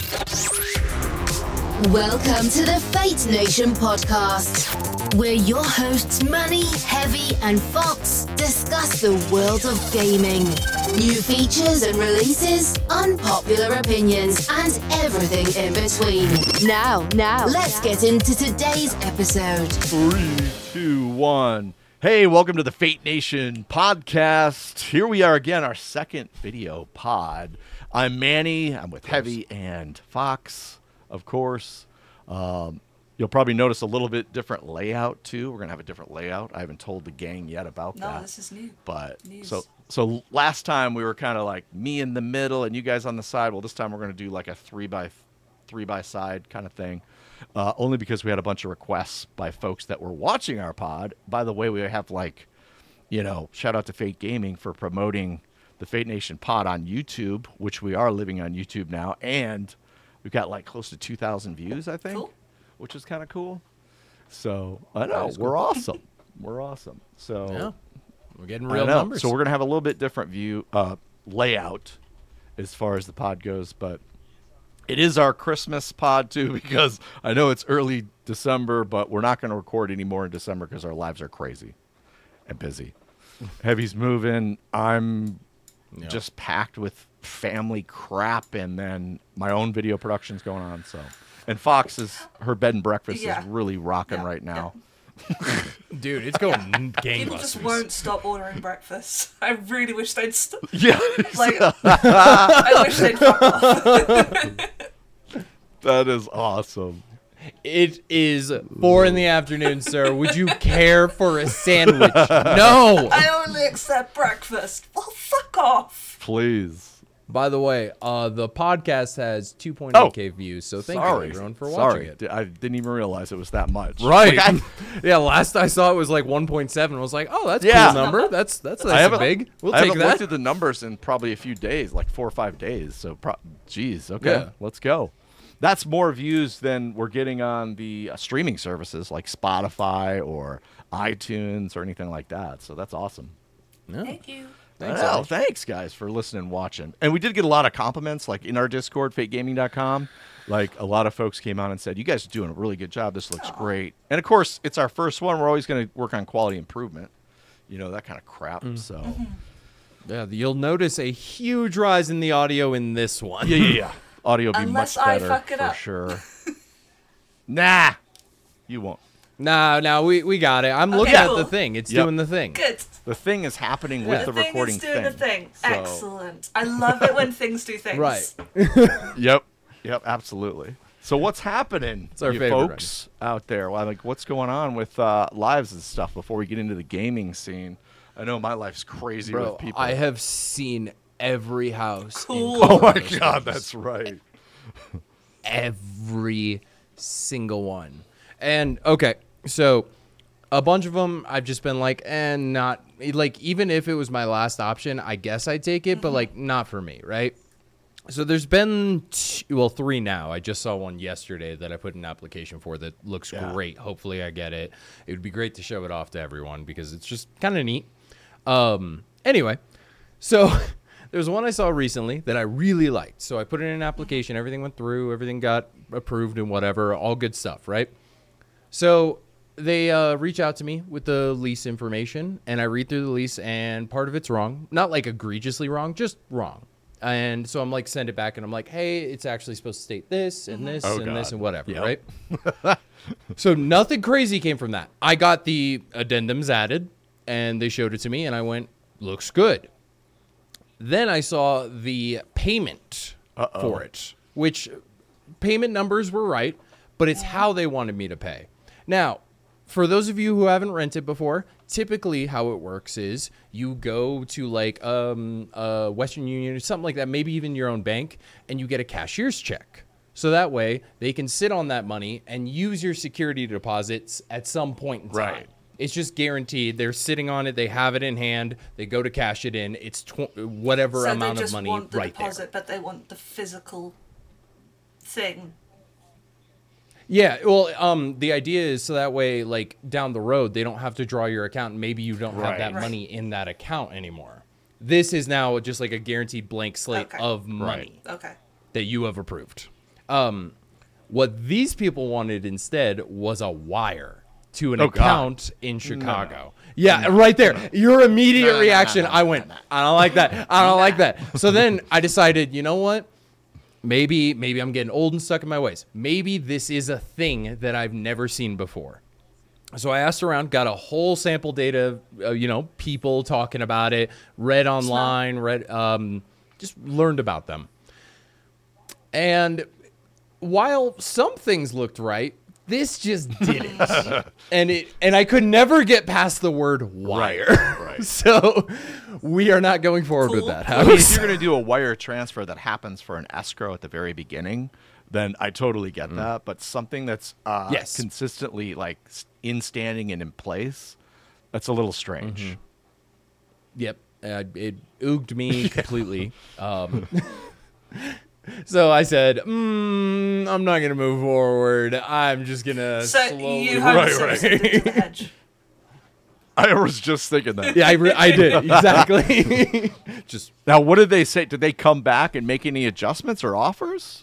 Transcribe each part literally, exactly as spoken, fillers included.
Welcome to the Fate Nation podcast, where your hosts Manny, Heavy, and Fox discuss the world of gaming. New features and releases, unpopular opinions, and everything in between. Now, now, let's get into today's episode. Three, two, one. Hey, welcome to the Fate Nation podcast. Here we are again, our second video pod. I'm Manny. I'm with Heavy and Fox. Of course, um, you'll probably notice a little bit different layout too. We're gonna have a different layout. I haven't told the gang yet about no, that. No, this is new. But News. so so last time we were kind of like me in the middle and you guys on the side. Well, this time we're gonna do like a three by three by side kind of thing. Uh, only because we had a bunch of requests by folks that were watching our pod. By the way, we have like, you know, shout out to Fate Gaming for promoting the Fate Nation pod on YouTube, which we are living on YouTube now, and we've got like close to two thousand views, I think, cool. which is kind of cool. So, I know, we're cool. awesome. We're awesome. So, yeah, we're getting real know. numbers. So, we're going to have a little bit different view, uh, layout as far as the pod goes. But it is our Christmas pod, too, because I know it's early December, but we're not going to record anymore in December because our lives are crazy and busy. Heavy's moving. I'm yep. just packed with family crap, and then my own video production's going on. So, and Fox is her bed and breakfast yeah. is really rocking yeah. right now. Yeah. Dude, it's going gangbusters. People just won't stop ordering breakfast. I really wish they'd stop. Yeah, like I wish they'd fuck off. That is awesome. It is four in the afternoon, sir. Would you care for a sandwich? No. I only accept breakfast. Well, fuck off. Please. By the way, uh, the podcast has two point eight K oh, views, so thank sorry. you, everyone, for sorry. watching it. I didn't even realize it was that much. Right. Like, I, yeah, last I saw it was like one point seven. I was like, oh, that's a yeah. cool number. That's that's I nice haven't, and big. We'll I take haven't that. looked at the numbers in probably a few days, like four or five days. So, pro- geez, okay, Yeah. let's go. That's more views than we're getting on the uh, streaming services like Spotify or iTunes or anything like that. So that's awesome. Yeah. Thank you. Thanks, Well, thanks, guys, for listening and watching. And we did get a lot of compliments, like in our Discord, fate gaming dot com. Like, a lot of folks came on and said, you guys are doing a really good job. This looks Aww. great. And, of course, it's our first one. We're always going to work on quality improvement, you know, that kind of crap. Mm. So, Mm-hmm. Yeah, you'll notice a huge rise in the audio in this one. yeah, yeah, yeah. Audio will be Unless much I better fuck it for up. sure. Nah, you won't. No, no, we, we got it. I'm Okay, looking cool. at the thing. It's Yep. doing the thing. Good. The thing is happening Yeah. with The the, thing recording is doing the thing. So- Excellent. I love it when things do things. Right. Yep. Yep. Absolutely. So what's happening, It's our you favorite, folks out there? Well, like, what's going on with uh, lives and stuff before we get into the gaming scene? I know my life's crazy Bro, with people. I have seen every house. Cool. In Oh my Colorado God, Springs. that's right. Every single one. And okay, so a bunch of them I've just been like, and eh, not like, even if it was my last option, I guess I'd take it, but like, not for me, right? So there's been two, well three now. I just saw one yesterday that I put an application for that looks Yeah. great. Hopefully I get it. It would be great to show it off to everyone because it's just kind of neat. Um, anyway, so there's one I saw recently that I really liked. So I put in an application. Everything went through. Everything got approved and whatever. All good stuff, right? So they uh, reach out to me with the lease information, and I read through the lease, and part of it's wrong. Not like egregiously wrong, just wrong. And so I'm like, send it back, and I'm like, hey, it's actually supposed to state this and this Oh, and God. this and whatever, Yep. right? So nothing crazy came from that. I got the addendums added, and they showed it to me, and I went, looks good. Then I saw the payment Uh-oh. for it, which payment numbers were right, but it's how they wanted me to pay. Now, for those of you who haven't rented before, typically how it works is you go to like um, uh, Western Union or something like that, maybe even your own bank, and you get a cashier's check. So that way they can sit on that money and use your security deposits at some point in time. Right. It's just guaranteed. They're sitting on it. They have it in hand. They go to cash it in. It's tw- whatever So amount they of just money want the right deposit, there. but they want the physical thing. Yeah, well, um, the idea is so that way, like, down the road, they don't have to draw your account, and maybe you don't Right. have that Right. money in that account anymore. This is now just like a guaranteed blank slate Okay. of money Okay. that you have approved. Um, what these people wanted instead was a wire to an Oh, God. account in Chicago. Yeah, right there. Your immediate No, no, no, reaction, no, no, I no, went, no, no. I don't like that. I don't like that. So then I decided, you know what? Maybe maybe I'm getting old and stuck in my ways. Maybe this is a thing that I've never seen before. So I asked around, got a whole sample data, uh, you know, people talking about it, read online, read, um, just learned about them. And while some things looked right, this just didn't. and it and I could never get past the word wire. Right, right. So we are not going forward with Cool. that I mean, if house. you're going to do a wire transfer that happens for an escrow at the very beginning, then I totally get that. But something that's uh, Yes. consistently like s- in standing and in place, that's a little strange. Yep, uh, it ooged me completely. Um, so I said, mm, I'm not gonna move forward. I'm just gonna So slowly. you have Right, to right. into the hedge. I was just thinking that. Yeah, I, re- I did exactly. just Now, what did they say? Did they come back and make any adjustments or offers?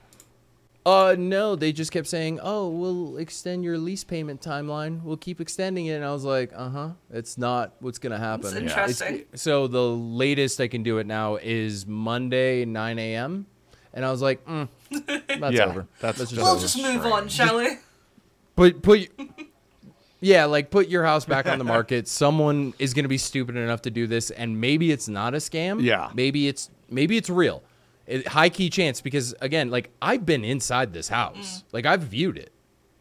uh no, they just kept saying, oh, we'll extend your lease payment timeline. We'll keep extending it. And I was like, uh huh. It's not what's gonna happen. It's Yeah. interesting. So the latest I can do it now is Monday nine a.m. And I was like, mm, that's Yeah, over. that's just just We'll over. just move on, shall we? Put put yeah, like put your house back on the market. Someone is going to be stupid enough to do this, and maybe it's not a scam. Yeah. maybe it's maybe it's real. It, high key chance because again, like I've been inside this house, like I've viewed it,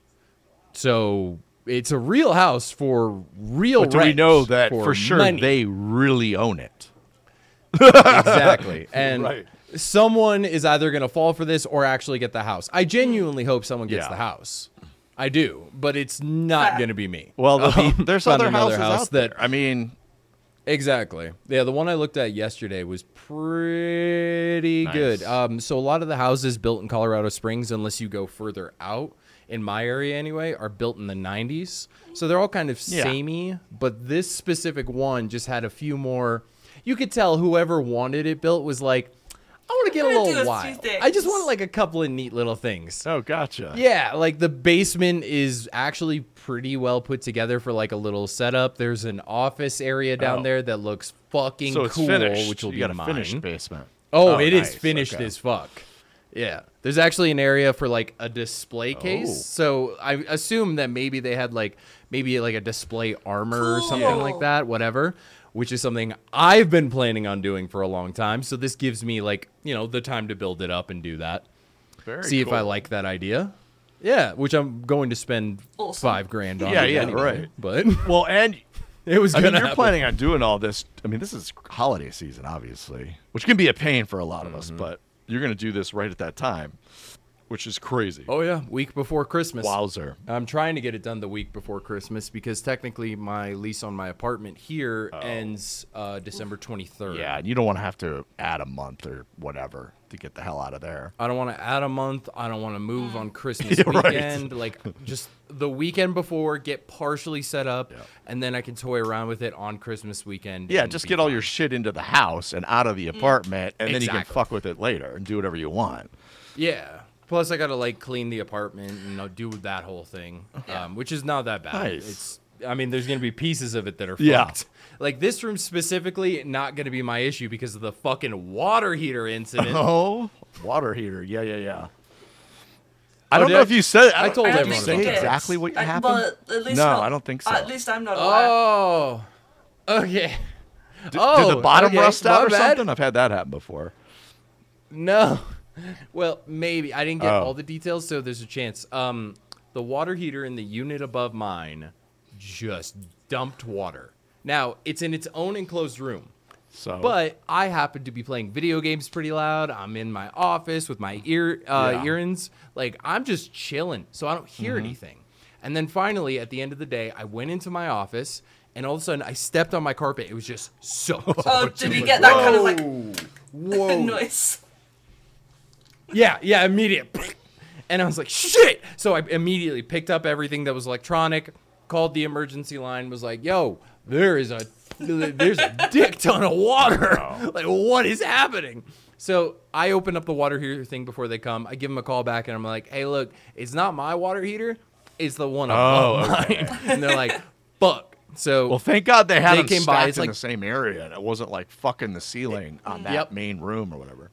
so it's a real house for real. But do we rent know that for, sure money. they really own it? Exactly. And Right. someone is either going to fall for this or actually get the house. I genuinely hope someone gets Yeah. the house. I do, but it's not Fair. going to be me. Well, the, Um, there's found other another houses house out that- there. I mean, Exactly. Yeah, the one I looked at yesterday was pretty Nice. good. Um, so a lot of the houses built in Colorado Springs, unless you go further out, in my area anyway, are built in the nineties. So they're all kind of Yeah. samey, but this specific one just had a few more. You could tell whoever wanted it built was like, I want to get a I'm gonna little do a few wild. things. I just want like a couple of neat little things. oh, gotcha. Yeah, like the basement is actually pretty well put together for like a little setup. There's an office area down Oh. there that looks fucking So it's cool, finished. which will you be got a mine. finished basement. Oh, it is nice. finished Okay. as fuck. Yeah. There's actually an area for like a display case. Oh. So I assume that maybe they had like maybe like a display armor or something like Cool. that, whatever, which is something I've been planning on doing for a long time. So this gives me like, you know, the time to build it up and do that. Very See if I cool. like that idea. Yeah, which I'm going to spend Awesome. five grand on. Yeah, it yeah, anyway, right. But Well, and it was I gonna mean, you're happen. planning on doing all this. I mean, this is holiday season, obviously, which can be a pain for a lot of Mm-hmm. us. But you're going to do this right at that time, which is crazy. Oh yeah, week before Christmas. Wowzer! I'm trying to get it done the week before Christmas because technically my lease on my apartment here ends uh, December twenty-third. Oh. Yeah, and you don't want to have to add a month or whatever to get the hell out of there. I don't want to add a month. I don't want to move on Christmas Yeah, right. weekend. Like just the weekend before, get partially set up, Yeah. and then I can toy around with it on Christmas weekend. Yeah, and just be get all fine. your shit into the house and out of the apartment, and then you can Exactly. fuck with it later and do whatever you want. Yeah. Plus, I gotta like clean the apartment and I'll do that whole thing, um, which is not that bad. Nice. It's, I mean, there's gonna be pieces of it that are Yeah. fucked. Like this room specifically, not gonna be my issue because of the fucking water heater incident. Oh, water heater. Yeah, yeah, yeah. I Oh, don't did know I- if you said. I don't- told did I you everyone think say you about did. exactly what I- happened. Well, at least No, not- I don't think so. At least I'm not aware. Oh. Okay. Did, oh, did the bottom okay, rust out my or bad. something? I've had that happen before. No. Well, maybe I didn't get Oh. all the details, so there's a chance. Um, the water heater in the unit above mine just dumped water. Now it's in its own enclosed room. So, But I happen to be playing video games pretty loud. I'm in my office with my ear uh, Yeah. earrings. Like I'm just chilling, so I don't hear Mm-hmm. anything. And then finally, at the end of the day, I went into my office, and all of a sudden, I stepped on my carpet. It was just soaked. Oh, did you get that kind of like Whoa! noise? Yeah, yeah, immediate. And I was like, shit. So I immediately picked up everything that was electronic, called the emergency line, was like, yo, there is a there's a dick ton of water. Like, what is happening? So I open up the water heater thing before they come. I give them a call back, and I'm like, hey, look, it's not my water heater. It's the one above Oh, okay. mine. And they're like, fuck. So Well, thank God they had They them came stacked by, it's in like- the same area, and it wasn't like fucking the ceiling on that Yep. main room or whatever.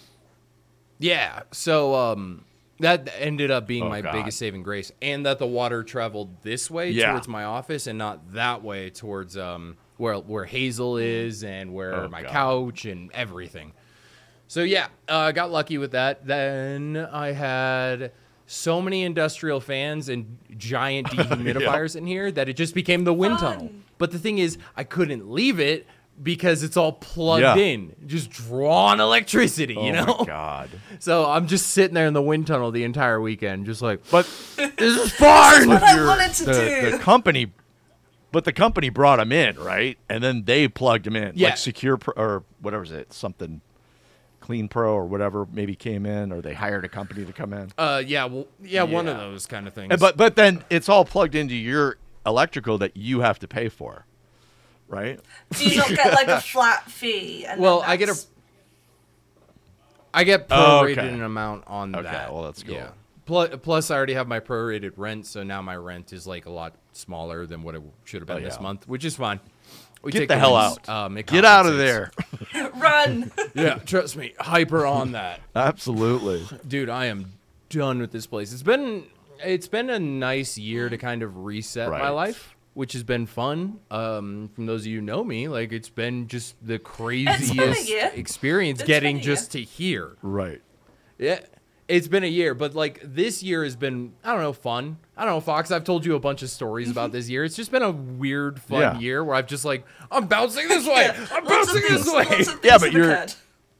yeah. So um, that ended up being Oh, my God. biggest saving grace, and that the water traveled this way Yeah. towards my office and not that way towards um where where Hazel is and where Oh, my God. couch and everything. So yeah, I uh, got lucky with that. Then I had so many industrial fans and giant dehumidifiers in here that it just became the wind Fun. tunnel. But the thing is, I couldn't leave it because it's all plugged Yeah. in, just drawing electricity, you oh know? my God. So I'm just sitting there in the wind tunnel the entire weekend, just like, But this is fine. What I your- wanted to the, do. the company, but the company brought them in, right? And then they plugged them in. Yeah. Like Secure Pro, or whatever is it, something Clean Pro or whatever maybe came in, or they hired a company to come in. Uh, yeah, well, yeah, one of Yeah. those kind of things. And, but but then it's all plugged into your electrical that you have to pay for, right? Do you not get like a flat fee? And well, then I get a, that's- I get Oh, prorated okay. an amount on Okay, that. well, that's cool. Yeah. Plus, plus, I already have my prorated rent, so now my rent is like a lot smaller than what it should have been Oh, this yeah. month, which is fine. We Get take the hell wins. out. Um, it Get out of compensates. there. run. Yeah, trust me, hyper on that. Absolutely. Dude, I am done with this place. It's been it's been a nice year to kind of reset my Right. life, which has been fun. Um, from those of you who know me, like it's been just the It's craziest been a year. experience It's getting been a year. just to here. Right. Yeah. It's been a year, but like this year has been, I don't know, fun. I don't know, Fox. I've told you a bunch of stories about this year. It's just been a weird, fun Yeah. year where I've just like, I'm bouncing this way. Yeah, I'm lots of bouncing things, this way. lots of things Yeah, but have you're- occurred.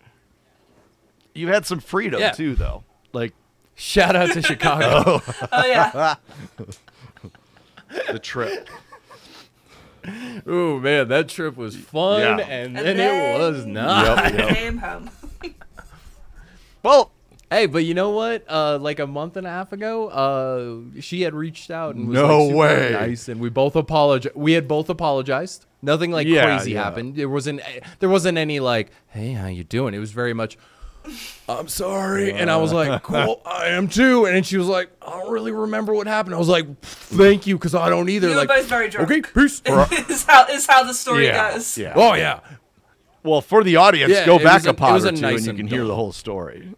You had some freedom Yeah. too, though. Like Shout out to Chicago. Oh yeah. the trip. Oh man, that trip was fun, Yeah. and, And then, then- it was not. Yep, yep. Came home. Well, Hey, but you know what? Uh, like a month and a half ago, uh, she had reached out and was No like, super way. nice, and we both apologized. We had both apologized. Nothing like Yeah, crazy yeah. happened. There wasn't. There wasn't any like, "Hey, how you doing?" It was very much, "I'm sorry," and I was like, "Cool, I am too." And then she was like, "I don't really remember what happened." I was like, "Thank you," because I don't either. You were like, both very drunk. okay, peace. is how is how the story yeah, goes. yeah. Oh yeah. Well, for the audience, Yeah, go it back was a- a it pod was or a two, nice and you and can hear dull. the whole story.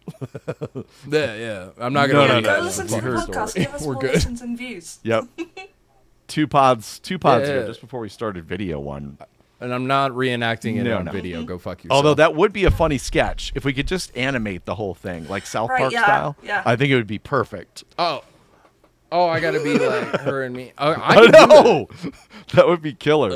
Yeah, yeah. I'm not No, gonna. no, read no, that. Go listen It's to the her podcast. story. Give us We're more good. listens and views. Yep. two pods, two pods Yeah. ago, just before we started video one. And I'm not reenacting it No, on no. video. Go fuck yourself. Although that would be a funny sketch if we could just animate the whole thing, like South Right, Park yeah, style. yeah. I think it would be perfect. Oh. Oh, I gotta be like her and me. Oh, I I can do that. know. That would be killer.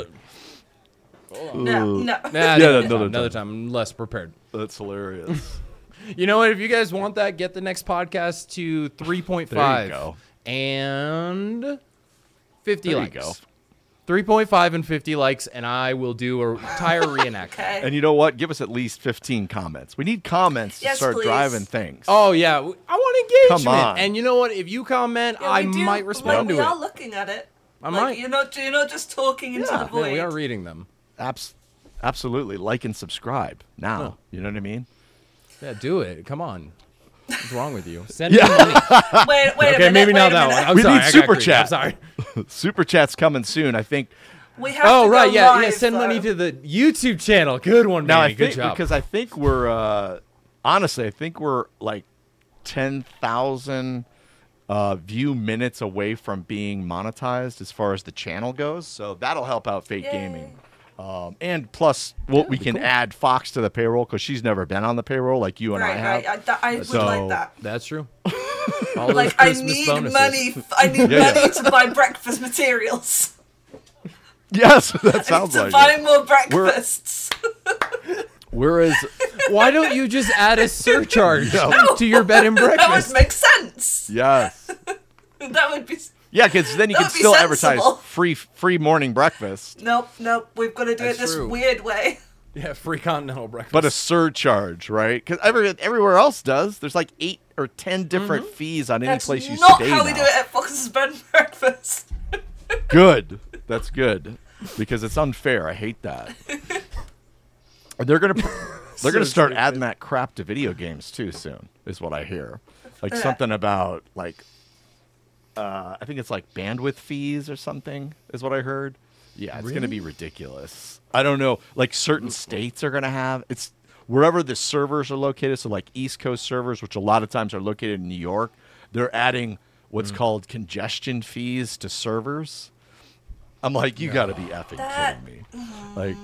No, no. Nah, Yeah, another, another time, another time. time. I'm less prepared. That's hilarious. You know what? If you guys want that, get the next podcast to three point five There you go. and fifty There you likes. go. three point five and fifty likes, and I will do a entire reenactment. Okay. And you know what? Give us at least fifteen comments. We need comments to Yes, start please. driving things. Oh yeah, w- I want engagement. Come on. And you know what? If you comment, Yeah, I we do- might respond like, to we it. are looking at it. I like, might. You're not. You're not just talking into Yeah. the Yeah, void. we are reading them. Abs- absolutely. Like and subscribe now. Oh. You know what I mean? Yeah, do it. Come on. What's wrong with you? Send me Yeah. money. Wait, wait a Okay, minute. maybe wait not a that minute. one. I'm We sorry. need I got super greedy. chat. I'm sorry. Super chat's coming soon. I think. We have Oh to right, go yeah, yeah. live, Send money though. to the YouTube channel. Good one, Now Manny. I Good think job. because I think we're uh, honestly I think we're like ten thousand uh, view minutes away from being monetized as far as the channel goes. So that'll help out Fake Yay. Gaming. Um, and plus, well, we be can cool. add Fox to the payroll because she's never been on the payroll like you and I Right, have. right. I, that, I would So- like that. That's true. All those Like, I Christmas need bonuses. money. f- I need Yeah, yeah. money to buy breakfast materials. Yes, that I need sounds to like buy it. more breakfasts. Whereas, Why don't you just add a surcharge No. to your bed and That would breakfast? make sense. yes, That would be. yeah, because then you That can would be still sensible. advertise free free morning breakfast, Nope, nope. We've got to do That's it this true. weird way. Yeah, free continental breakfast. but a surcharge, right? Because every, everywhere else does. There's like eight or ten different fees on any That's place you not stay how we now. do it at Fox's Bed and Breakfast. Good. That's good because it's unfair. I hate that. They're gonna. Pr- They're going to So start stupid. adding that crap to video games too soon, is what I hear. Like Uh. something about like, uh, I think it's like bandwidth fees or something, is what I heard. Yeah, it's going to be ridiculous. I don't know. Like certain states are going to have it's wherever the servers are located. So like East Coast servers, which a lot of times are located in New York, they're adding what's called congestion fees to servers. I'm like, you got to be effing That- kidding me. Like,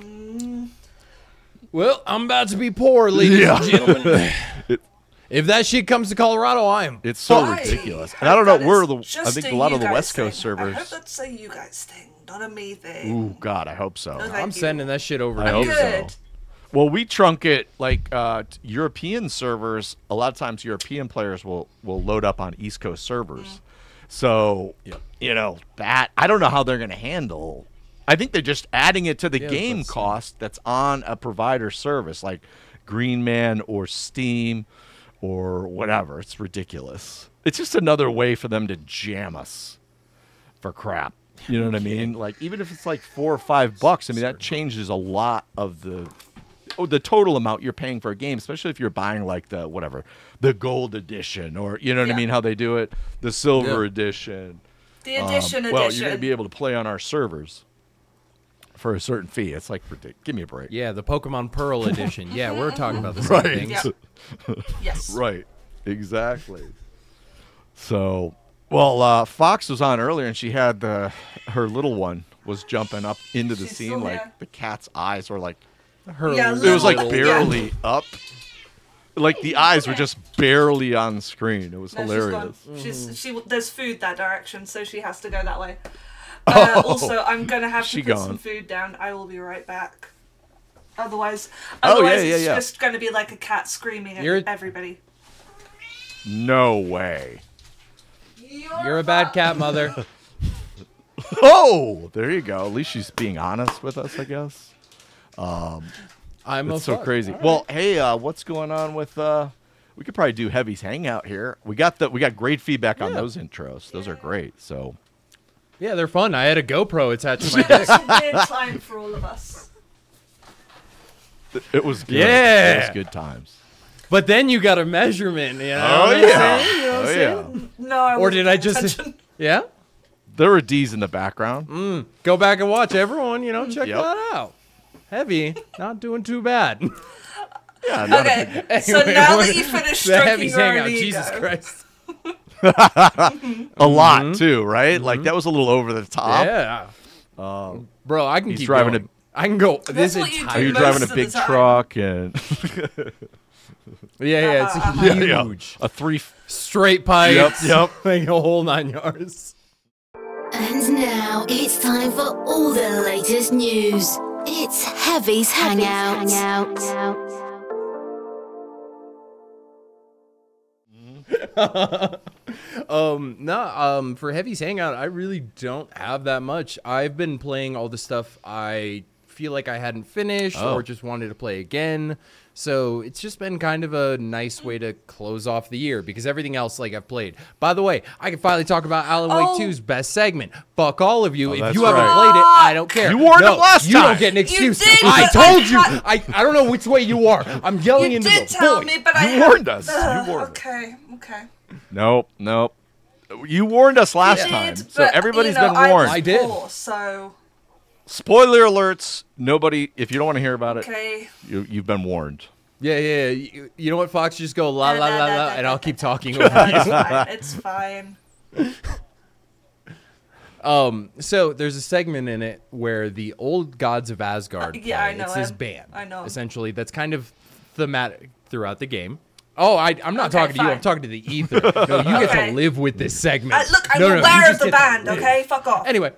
Well, I'm about to be poor, ladies Yeah. and gentlemen. If that shit comes to Colorado, I am. it's so I ridiculous. hope And I don't know that where is the I just think a a lot you of the guys West Coast thing. I hope servers. that's a you guys thing, not a me thing. Ooh, God, I hope so. No, I'm thank you. sending that shit over I to hope you. so. Good. Well, we trunk it like uh, t- European servers. A lot of times, European players will will load up on East Coast servers. So, you know that I don't know how they're going to handle. I think they're just adding it to the Yeah, game let's see. cost that's on a provider service like Green Man or Steam or whatever. It's ridiculous. It's just another way for them to jam us for crap. You know what I mean? Like even if it's like four or five bucks, I mean that changes a lot of the oh, the total amount you're paying for a game, especially if you're buying like the whatever the gold edition or you know what I Yeah. mean? How they do it, the silver Yeah. edition. The Um, edition, well, edition. you're gonna be able to play on our servers for a certain fee. It's like ridiculous. Give me a break. Yeah, the Pokemon Pearl edition. Yeah, we're talking about the same thing. Yeah. Yes. Right. Exactly. So, well, uh, Fox was on earlier, and she had the her little one was jumping up into the She's scene, still like there. the cat's eyes were like Her Yeah, it was like Little, barely yeah. up, like the eyes were just barely on the screen. It was No, hilarious. She's gone. She's she. There's food that direction, so she has to go that way. Uh, also, I'm gonna have to She put gone. some food down. I will be right back. Otherwise, Oh, otherwise yeah, yeah, it's yeah. just gonna be like a cat screaming at You're- everybody. No way. You're a bad cat mother. Oh, there you go. At least she's being honest with us, I guess. I'm a It's so fuck. crazy. All right. Well, hey, uh, what's going on with? Uh, we could probably do Heavy's Hangout here. We got the we got great feedback on Yeah. those intros. Those are great. So Yeah, they're fun. I had a GoPro attached to my dick. It's a weird time for all of us. th- it was good. Yeah. It was good times. But then you got a measurement, you know Oh what I'm yeah. saying? You know what I'm Oh saying? yeah. No, I Or wasn't did I paying just... attention. Yeah? There were D's in the background. Go back and watch everyone, you know, check Yep. that out. Heavy, not doing too bad. Yeah. Not a big- Okay, so Anyway, now what- that you finished the stroking Heavy's your hangout, own ego, Jesus Christ. a lot too, right? Like that was a little over the top. Yeah. Bro, I can he's keep driving going. a- I can go this what you do. Are you entire... Most driving a of the big time. truck and Yeah, yeah, it's Uh-huh. yeah, huge. yeah, a three? Straight pipes. Yep, yep. Like a whole nine yards. And now it's time for all the latest news. It's Heavy's Hangout. Um, no, um, for Heavy's Hangout, I really don't have that much. I've been playing all the stuff I feel like I hadn't finished Oh. or just wanted to play again. So it's just been kind of a nice way to close off the year because everything else, like I've played. By the way, I can finally talk about Alan Oh. Wake two's best segment. Fuck all of you. Oh, if that's you haven't right. played it, I don't care. You warned no, him last you time. don't get an excuse. did, I but told I you. had- I, I don't know which way you are. I'm yelling You into did the tell void. me, but I You had- warned us. You Ugh, warned us. okay, okay. Nope, nope. You warned us last I time, did, so but, everybody's you know, been I warned. was I did. poor, so Spoiler alerts. Nobody. If you don't want to hear about it, okay. you, you've been warned. Yeah, yeah. yeah. You, you know what, Fox? Just go la la la la, and I'll keep talking over No, you. it's fine. It's fine. Um, so there's a segment in it where the old gods of Asgard. Uh, yeah, I play. know It's this him. band. I know him. Essentially, that's kind of thematic throughout the game. Oh, I, I'm not Okay, talking to you. I'm fine. talking to the ether. No, you get Okay. to live with this segment. Uh, look, I'm No, no, no, you aware of just the get to band. live. Okay, fuck off. Anyway.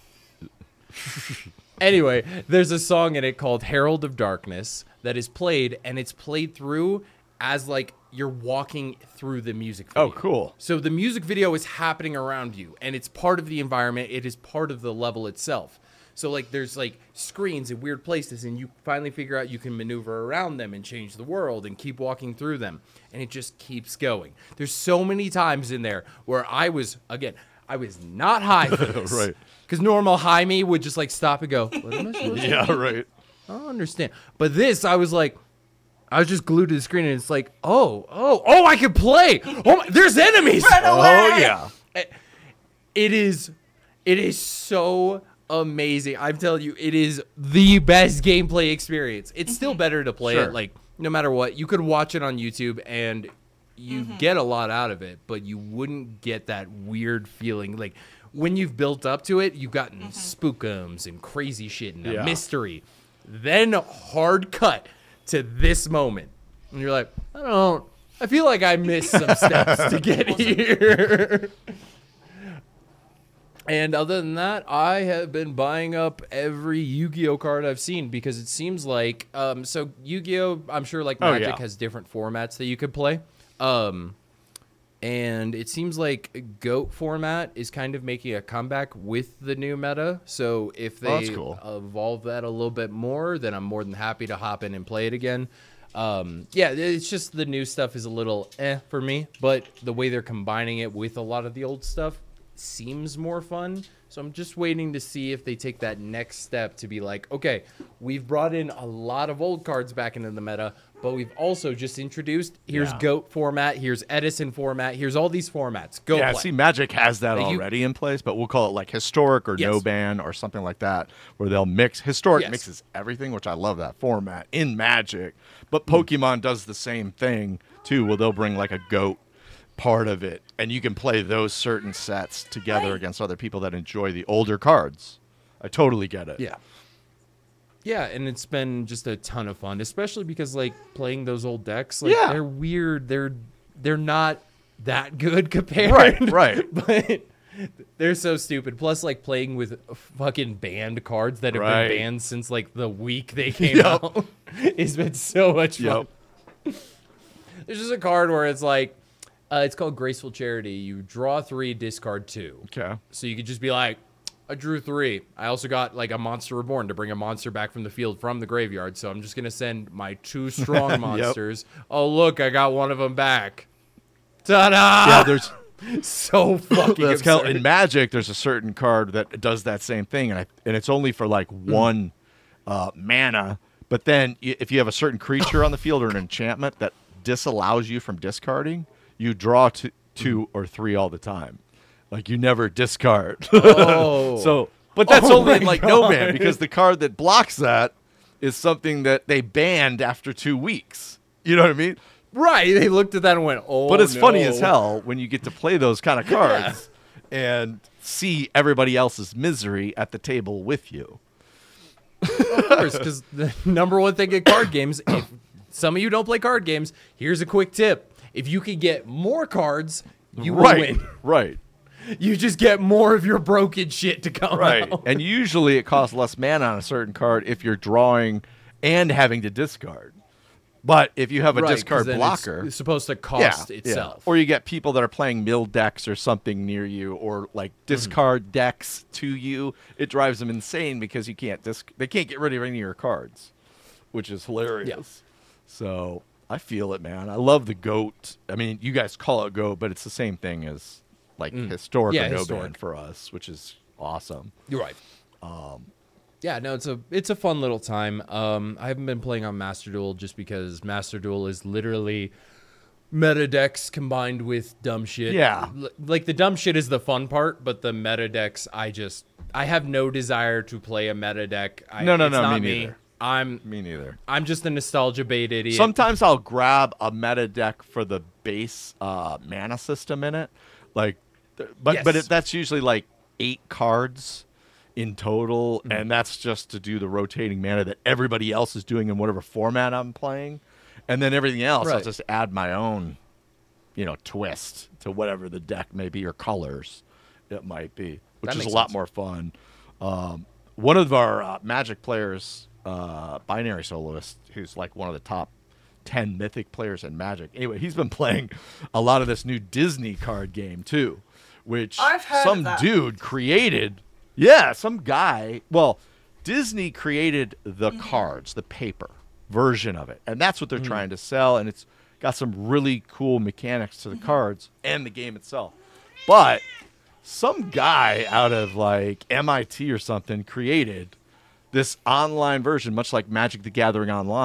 Anyway, there's a song in it called Herald of Darkness that is played, and it's played through as like you're walking through the music video. Oh, cool. So the music video is happening around you, and it's part of the environment. It is part of the level itself. So like there's like screens in weird places, and you finally figure out you can maneuver around them and change the world and keep walking through them, and it just keeps going. There's so many times in there where I was, again, I was not high for this. Right. Because normal high me would just like stop and go, what am I supposed to Yeah, right. I don't understand. But this, I was like, I was just glued to the screen, and it's like, oh, oh, oh, I can play. Oh, my, there's enemies. Run away! Oh yeah. It is, it is so amazing. I'm telling you, it is the best gameplay experience. It's still better to play Sure. it, like, no matter what. You could watch it on YouTube, and you get a lot out of it, but you wouldn't get that weird feeling. Like, when you've built up to it, you've gotten spookums and crazy shit and a Yeah. mystery. Then hard cut to this moment. And you're like, I don't, I feel like I missed some steps to get here. And other than that, I have been buying up every Yu-Gi-Oh card I've seen because it seems like, um, so Yu-Gi-Oh, I'm sure like Oh, Magic yeah. has different formats that you could play. Um, and it seems like GOAT format is kind of making a comeback with the new meta. So if Oh, that's they cool. evolve that a little bit more, then I'm more than happy to hop in and play it again. Um, yeah, it's just the new stuff is a little eh for me, but the way they're combining it with a lot of the old stuff seems more fun. So I'm just waiting to see if they take that next step to be like, okay, we've brought in a lot of old cards back into the meta, but we've also just introduced, here's Yeah. GOAT format, here's Edison format, here's all these formats. Go Yeah, play. see, Magic has that Like you- already in place, but we'll call it like historic or no Yes. ban or something like that, where they'll mix. Historic Yes. mixes everything, which I love that format in Magic. But Hmm. Pokemon does the same thing too, where they'll bring like a GOAT part of it, and you can play those certain sets together Right. against other people that enjoy the older cards. I totally get it. Yeah. Yeah, and it's been just a ton of fun, especially because like playing those old decks, like Yeah. they're weird. They're they're not that good compared. Right, right. But they're so stupid. Plus, like playing with fucking banned cards that have Right. been banned since like the week they came Yep. out. It's been so much fun. Yep. There's just a card where it's like, uh, it's called Graceful Charity. You draw three, discard two. Okay. So you could just be like, I drew three. I also got like a Monster Reborn to bring a monster back from the field from the graveyard. So I'm just going to send my two strong monsters. Oh, look, I got one of them back. Ta-da! Yeah, there's so fucking that's kind of, absurd. in Magic. There's a certain card that does that same thing, and I, and it's only for like one uh, mana. But then y- if you have a certain creature on the field or an enchantment that disallows you from discarding, you draw t- two or three all the time. Like you never discard. Oh. So, but that's Oh only my in like No God. Man, because the card that blocks that is something that they banned after two weeks. You know what I mean? Right. They looked at that and went, oh, But it's funny no. as hell when you get to play those kind of cards and see everybody else's misery at the table with you. Of course, because the number one thing in card games, if some of you don't play card games, here's a quick tip. If you can get more cards, you will right, win. right, You just get more of your broken shit to come right. out. And usually it costs less mana on a certain card if you're drawing and having to discard. But if you have a Right, 'cause discard then blocker, it's supposed to cost yeah, itself. yeah. Or you get people that are playing mill decks or something near you, or like discard decks to you. It drives them insane because you can't disc- they can't get rid of any of your cards, which is hilarious. So I feel it, man. I love the GOAT. I mean, you guys call it GOAT, but it's the same thing as like historic Yeah, or no historic. ban for us, which is awesome. You're right. Um, yeah, no, it's a it's a fun little time. Um, I haven't been playing on Master Duel just because Master Duel is literally meta decks combined with dumb shit. Yeah. L- like the dumb shit is the fun part, but the meta decks, I just I have no desire to play a meta deck. I, No, no, it's no, not me me. neither. I'm Me neither. I'm just a nostalgia bait idiot. Sometimes I'll grab a meta deck for the base uh, mana system in it, like, th- but but Yes. it, that's usually like eight cards in total, Mm-hmm. and that's just to do the rotating mana that everybody else is doing in whatever format I'm playing, and then everything else I'll Right. just add my own, you know, twist to whatever the deck may be or colors it might be, which That is a makes lot sense. more fun. Um, one of our uh, Magic players, uh, Binary Soloist, who's like one of the top ten Mythic players in Magic. Anyway, he's been playing a lot of this new Disney card game too, which I've heard some of that. dude created. Yeah, some guy. Well, Disney created the Mm-hmm. cards, the paper version of it, and that's what they're Mm-hmm. trying to sell. And it's got some really cool mechanics to the Mm-hmm. cards and the game itself. But some guy out of like M I T or something created this online version, much like Magic the Gathering Online,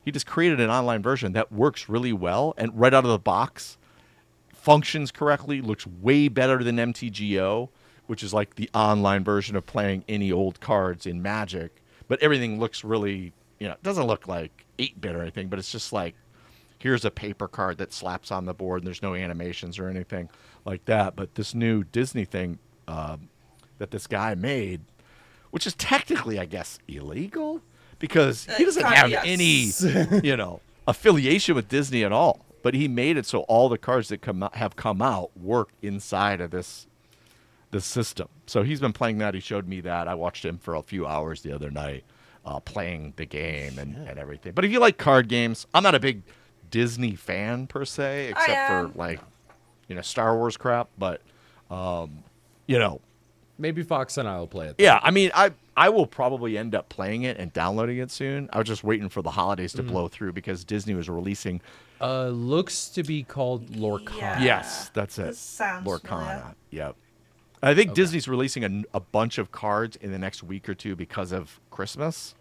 He just created an online version that works really well and right out of the box functions correctly, looks way better than M T G O, which is like the online version of playing any old cards in Magic. But everything looks really, you know, it doesn't look like eight bit or anything, but it's just like, here's a paper card that slaps on the board and there's no animations or anything like that. But this new Disney thing um, that this guy made, which is technically, I guess, illegal because he doesn't Uh, have yes. any, you know, affiliation with Disney at all. But he made it so all the cards that come out, have come out work inside of this the system. So he's been playing that. He showed me that. I watched him for a few hours the other night uh, playing the game and, and everything. But if you like card games, I'm not a big Disney fan per se, except am. for like, you know, Star Wars crap. But, um, you know, Maybe Fox and I will play it. yeah, I mean, I I will probably end up playing it and downloading it soon. I was just waiting for the holidays to blow through because Disney was releasing. Uh, looks to be called Lorcana. Yeah. Yes, that's it. This sounds familiar. Lorcana. Yep. I think Disney's releasing a, a bunch of cards in the next week or two because of Christmas.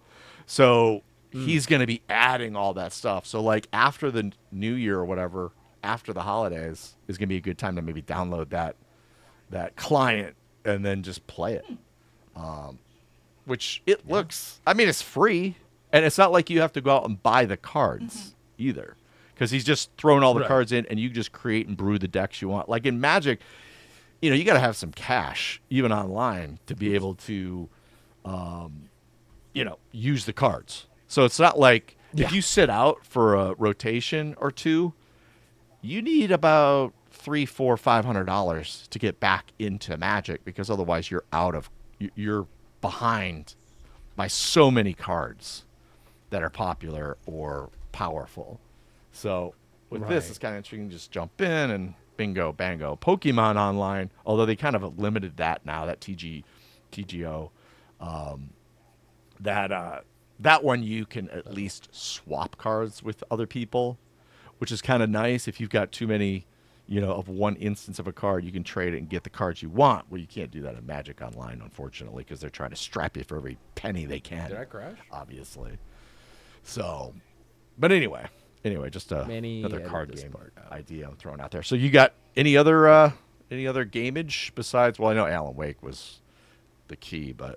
So he's going to be adding all that stuff. So like after the new year or whatever, after the holidays is going to be a good time to maybe download that that client and then just play it. Um, which it looks, I mean, it's free and it's not like you have to go out and buy the cards either. Because he's just throwing all the Right. cards in and you just create and brew the decks you want. Like in Magic, you know, you got to have some cash, even online, to be able to, um, you know, use the cards. So it's not like Yeah. if you sit out for a rotation or two, you need about three, four, five hundred dollars to get back into Magic because otherwise you're out of, you- you're behind by so many cards that are popular or powerful. So with this, Right. it's kind of interesting. You can just jump in and bingo, bango. Pokemon Online, although they kind of limited that now, that T G, T G O, um, that uh, that one you can at least swap cards with other people, which is kind of nice. If you've got too many, you know, of one instance of a card, you can trade it and get the cards you want. Well, you can't do that in Magic Online, unfortunately, because they're trying to strap you for every penny they can. Did I crash? Obviously. So, but anyway. Anyway, just a, Manny another edited card this game part out. idea I'm throwing out there. So you got any other uh, any other gameage besides? Well, I know Alan Wake was the key, but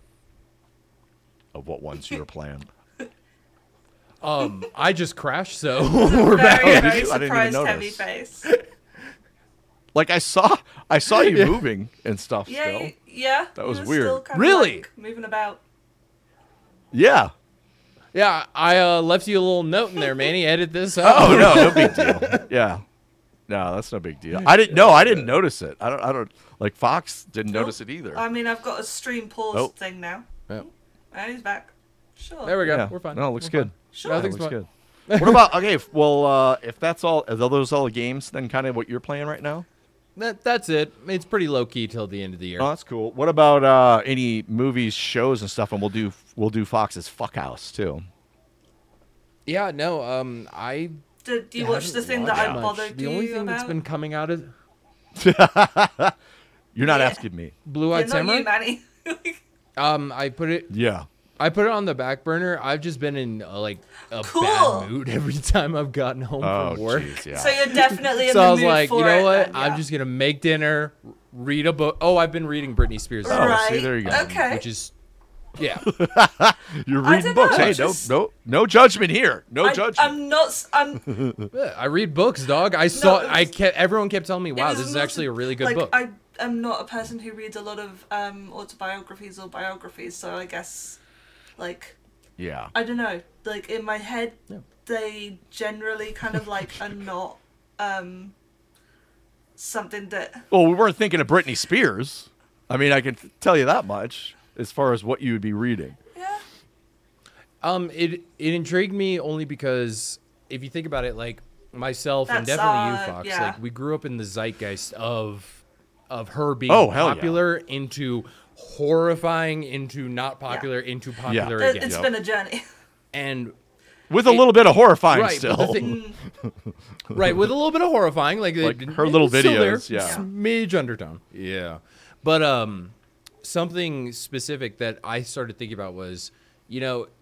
of what ones you were playing? Um, I just crashed, so we're back. Very, did very you? I didn't even surprised, heavy notice. face. Like I saw, I saw you moving and stuff. Yeah, still, y- yeah. That was you're weird. Still kind Really? Of like moving about. yeah. Yeah, I uh, left you a little note in there, Manny. Edit this out. Oh no, no big deal. Yeah. No, that's no big deal. I didn't. No, I didn't notice it. I don't. I don't. Like Fox didn't notice it either. I mean, I've got a stream pause Nope. thing now. Yeah. And he's back. Sure. There we go. Yeah. We're fine. No, it looks We're good. fine. Sure. Yeah, it Nothing's looks fine. good. What about okay? f- Well, uh, if that's all, are those all the games? Then kind of what you're playing right now. That, that's it. It's pretty low key till the end of the year. Oh, that's cool. What about uh, any movies, shows, and stuff? And we'll do we'll do Fox's Fuck House too. Yeah, no. Um, I Did you watch haven't the thing that watched I much. bothered The you only thing about? that's been coming out is You're not Yeah. asking me. Blue Yeah, Eyed not you, Samurai. Manny. Um, I put it. Yeah. I put it on the back burner. I've just been in uh, like a Cool. bad mood every time I've gotten home Oh, from work. jeez. Yeah. So you're definitely in So the I was mood like, for you know it what? then, I'm yeah. just gonna make dinner, read a book. Oh, I've been reading Britney Spears, Oh, right. see, there you go. Okay. which is, yeah. You're I reading don't books. know, Hey, just- no, no, no judgment here. No I, judgment. I'm not. s- I'm. Yeah, I read books, dog. I saw. it I was- kept. Everyone kept telling me, it "Wow, was this is not- actually a really good like, book." I am not a person who reads a lot of um, autobiographies or biographies, so I guess, like, yeah. I don't know. Like in my head, Yeah. they generally kind of like are not um, something that. Well, we weren't thinking of Britney Spears. I mean, I can tell you that much as far as what you would be reading. Yeah. Um, it it intrigued me only because if you think about it, like myself and That's, definitely uh, you, Fox, yeah. like we grew up in the zeitgeist of of her being Oh, hell yeah. popular into horrifying into not popular into popular It, again, it's Yep. been a journey. and With a It- little bit of horrifying right, still. but the thing, right, with a little bit of horrifying, like, it- Like her little it's still there, videos, yeah. smidge undertone, yeah. But um, something specific that I started thinking about was, you know,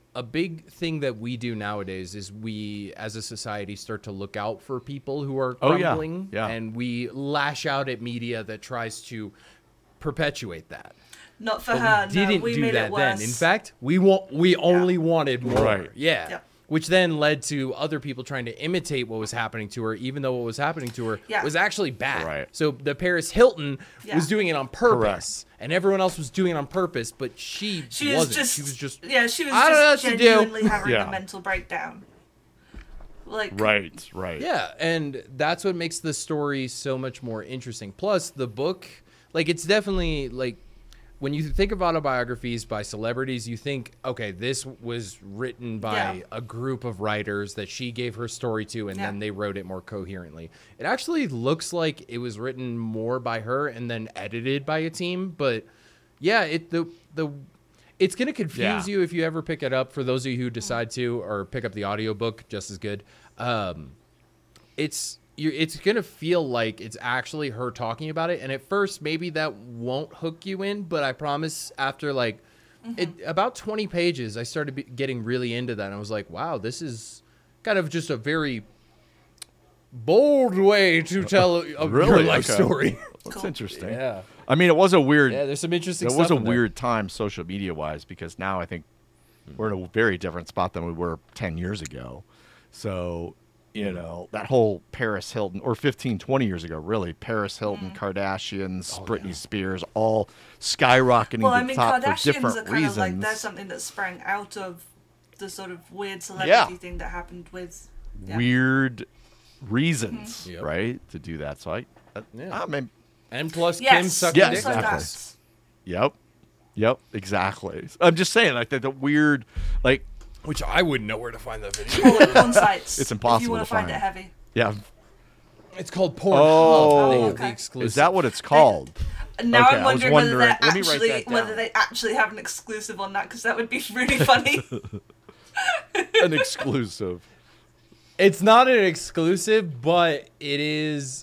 a big thing that we do nowadays is we, as a society, start to look out for people who are Oh, yeah. crumbling, Yeah. and we lash out at media that tries to perpetuate that. Not for But her. we didn't no, we do made that it worse. then. In fact, we want we only wanted more. Right. Yeah. Yeah. Which then led to other people trying to imitate what was happening to her, even though what was happening to her Yeah. was actually bad. Right. So the Paris Hilton Yeah. was doing it on purpose, and everyone else was doing it on purpose, but she, She was wasn't. just. she was just Yeah, she was I don't know just what to do. genuinely having Yeah. a mental breakdown. Like. Right, right. Yeah, and that's what makes the story so much more interesting. Plus, the book, like, it's definitely, like, when you think of autobiographies by celebrities, you think, okay, this was written by Yeah. a group of writers that she gave her story to, and Yeah. then they wrote it more coherently. It actually looks like it was written more by her and then edited by a team, but yeah, it the the it's going to confuse Yeah. you if you ever pick it up. For those of you who decide to, or pick up the audiobook, just as good. Um, it's you it's gonna feel like it's actually her talking about it, and at first maybe that won't hook you in, but I promise after like it, about twenty pages I started be, getting really into that, and I was like, wow, this is kind of just a very bold way to tell a, a Really? your life Okay. story. That's Cool. interesting. Yeah, I mean, it was a weird. yeah, there's some interesting It stuff was a in there. weird time, social media wise, because now I think we're in a very different spot than we were ten years ago. So, you know, that whole Paris Hilton, or fifteen, twenty years ago, really, Paris Hilton, Kardashians, Britney Spears, all skyrocketing Well, to I the mean, top for Kardashians different are kind reasons. of like they're something that sprang out of the sort of weird celebrity thing that happened with. Yeah. Weird reasons, Yep. right, to do that. So I, I, Yeah. I mean, And plus, Yes. Kim sucked Yes, dick. also exactly. that. yep, yep, exactly. I'm just saying, like the, the weird, like, Which I wouldn't know where to find that video. All the porn sites. It's If impossible you want to to find find. it heavy. yeah. It's called Pornhub. Oh. They have Okay. the exclusive. Is that what it's called? And now Okay, I I'm was wondering, whether wondering- they let me write actually that down. whether they actually have an exclusive on that, because that would be really funny. An exclusive. It's not an exclusive, but it is.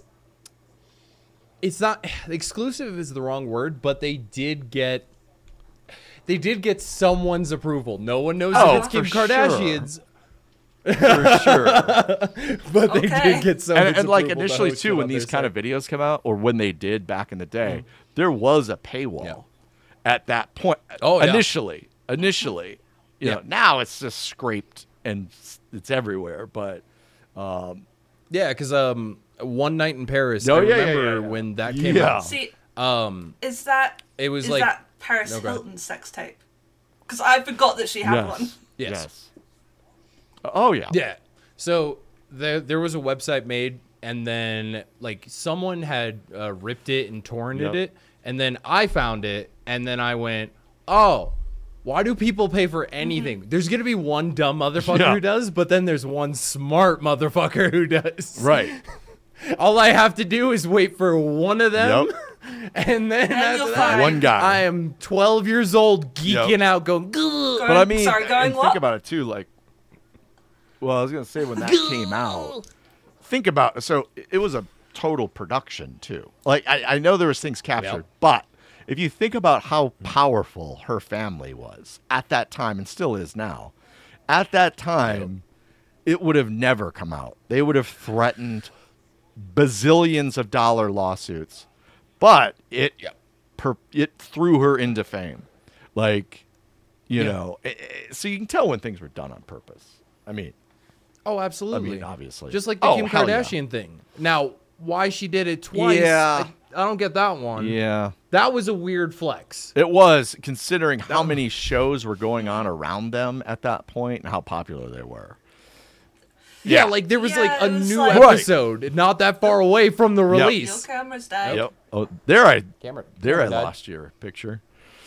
It's not exclusive is the wrong word, but they did get. They did get someone's approval. No one knows Oh, if it's Kim for sure. Kardashian's, For sure. but they Okay. did get someone's and, and like approval to initially host too, it when on these their kind of site. videos come out, or when they did back in the day, there was a paywall Yeah. at that point. Oh, yeah. initially, initially, you Yeah. know, now it's just scraped and s- it's everywhere. But Yeah, because um, One Night in Paris. Oh, I yeah, yeah, remember yeah, yeah. when that came Yeah. out. See, Um, is that It was is like- that Paris No, go ahead. Hilton sex tape? Because I forgot that she had yes, one. Yes. Oh yeah. Yeah. So there there was a website made, and then like someone had uh, ripped it and torn Yep. it, and then I found it, and then I went, oh. Why do people pay for anything? There's gonna be one dumb motherfucker Yeah. who does, but then there's one smart motherfucker who does. Right. All I have to do is wait for one of them, Yep. and then after you'll that, find- One guy. I am twelve years old, geeking Yep. out, going. "Gah." But I mean, Sorry, going and what? think about it too. Like, well, I was gonna say when that came out, think about so it was a total production too. Like I, I know there was things captured, Yep. but if you think about how powerful her family was at that time and still is now, at that time, it would have never come out. They would have threatened bazillions of dollar lawsuits, but it Yep. per, it threw her into fame. Like, you Yeah. know, eh, eh, so you can tell when things were done on purpose. I mean, Oh, absolutely. I mean, obviously. Just like the Oh, Kim hell yeah. Kardashian thing. Now, why she did it twice, Yeah. I, I don't get that one. yeah. That was a weird flex. It was, considering how many shows were going on around them at that point and how popular they were. Yeah, like there was Yeah, like a it was new like- episode not that far away from the Your release. camera's dead. Yep. Oh, there I Camera. there I camera died. lost your picture.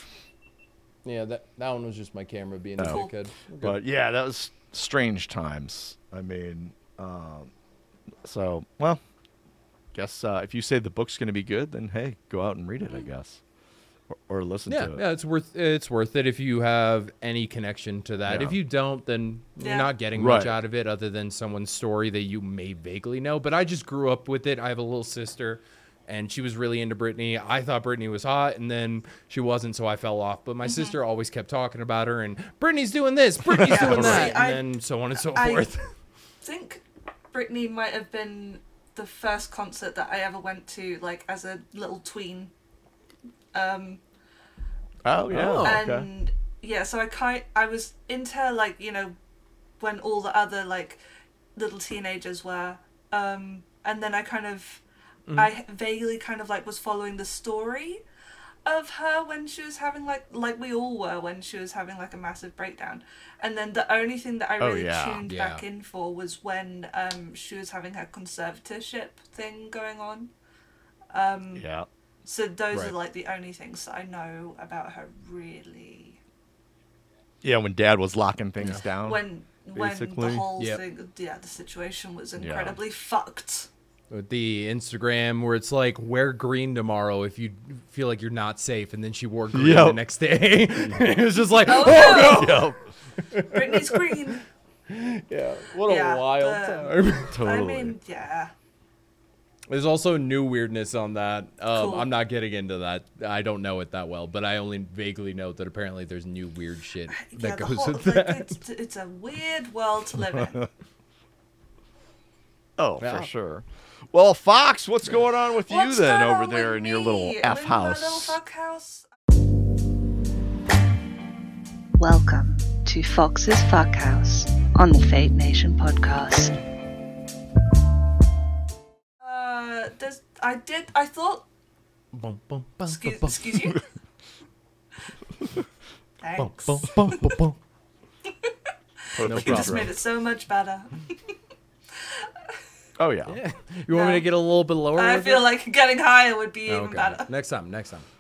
Yeah, that that one was just my camera being a Oh. dickhead. We're good. But yeah, that was strange times. I mean, um, so well, guess uh, if you say the book's going to be good, then hey, go out and read it, I guess, or, or listen Yeah, to it. yeah, it's worth it's worth it if you have any connection to that. Yeah. If you don't, then Yeah. you're not getting much Right. out of it other than someone's story that you may vaguely know. But I just grew up with it. I have a little sister, and she was really into Britney. I thought Britney was hot, and then she wasn't, so I fell off. But my Mm-hmm. sister always kept talking about her, and Britney's doing this, Britney's Yeah, doing that, see, I- and then so on and so I- forth. I think Britney might have been the first concert that I ever went to, like as a little tween. Um, Oh yeah. Oh, okay. and yeah, so I kind I was into like you know when all the other like little teenagers were, um, and then I kind of Mm-hmm. I vaguely kind of like was following the story of her when she was having like like we all were when she was having like a massive breakdown, and then the only thing that I Oh, really yeah. tuned Yeah. back in for was when um she was having her conservatorship thing going on. Um, Yeah. so those Right. are like the only things that I know about her really. Yeah, when Dad was locking things Yeah. down. When when basically. the whole Yep. thing, yeah, the situation was incredibly fucked. With the Instagram where it's like, wear green tomorrow if you feel like you're not safe, and then she wore green Yep. the next day. It was just like, Oh, oh, no! Yep. Britney's green. Yeah, what a Yeah, wild the- time. Totally. I mean, yeah. There's also new weirdness on that. Um, Cool. I'm not getting into that. I don't know it that well, but I only vaguely know that apparently there's new weird shit that yeah, the goes whole, with like, that. it's, it's a weird world to live in. Oh, Yeah. for sure. Well, Fox, what's going on with you What's then going over on there with in your me? little I'm F in my little house? fuck house. Welcome to Fox's Fuck House on the Fate Nation podcast. Uh, there's, I did, I thought, Bum, bum, bum, excuse, bum, excuse you. bum, Thanks. bum, bum, bum, bum. No You just problem. made it so much better. Oh yeah. Yeah. You want me No. to get a little bit lower? I with feel it? like getting higher would be even Okay. better. Next time. Next time.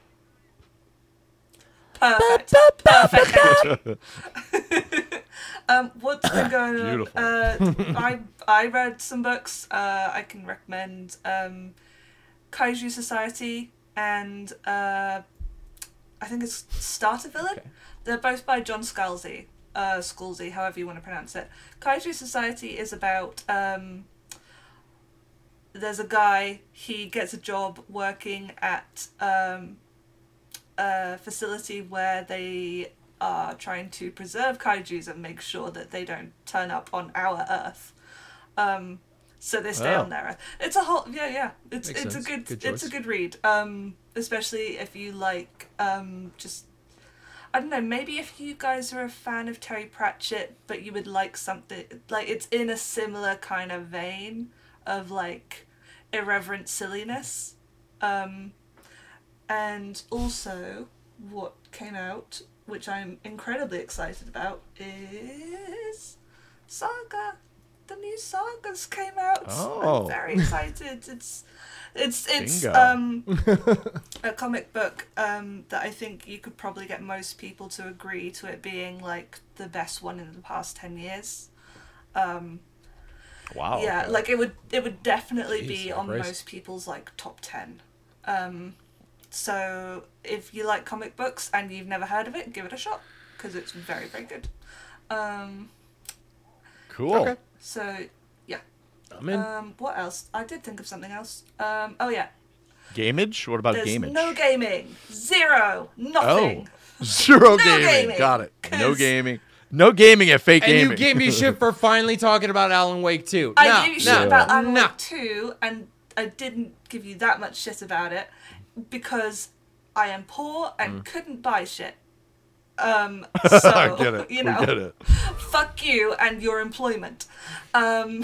Perfect. Perfect. um, what's been going on? Beautiful. Uh, I I read some books. Uh, I can recommend um, Kaiju Society and uh, I think it's Starter Villain. Okay. They're both by John Scalzi. Uh, Scalzi, however you want to pronounce it. Kaiju Society is about. Um, there's a guy. He gets a job working at. Um, a facility where they are trying to preserve kaijus and make sure that they don't turn up on our Earth. Um, so they stay Oh. on their Earth. It's a whole yeah yeah. It's Makes it's sense. a good, Good it's a choice. good read. Um, especially if you like um just I don't know, maybe if you guys are a fan of Terry Pratchett, but you would like something like it's in a similar kind of vein of like irreverent silliness. Um, and also, what came out, which I'm incredibly excited about, is Saga. The new Sagas came out. Oh. I'm very excited. It's it's it's Bingo. um a comic book um that I think you could probably get most people to agree to it being like the best one in the past ten years. Um Wow. yeah, okay. like it would it would definitely Jeez, be yeah, on Christ. most people's like top ten. Um so if you like comic books and you've never heard of it, give it a shot because it's very very good. Um Cool. Okay. so I'm in. um what else? I did think of something else. Um oh yeah. Gamage? What about There's gamage? no gaming. Zero. Oh. Nothing. Zero No gaming. gaming, Got it. No 'cause- gaming. No gaming at fake and gaming. you gave me shit for finally talking about Alan Wake two. I no, gave you no, shit about Alan no. Wake two, and I didn't give you that much shit about it because I am poor and couldn't buy shit. Um, so, I get it. you know, We get it. fuck you and your employment. Um,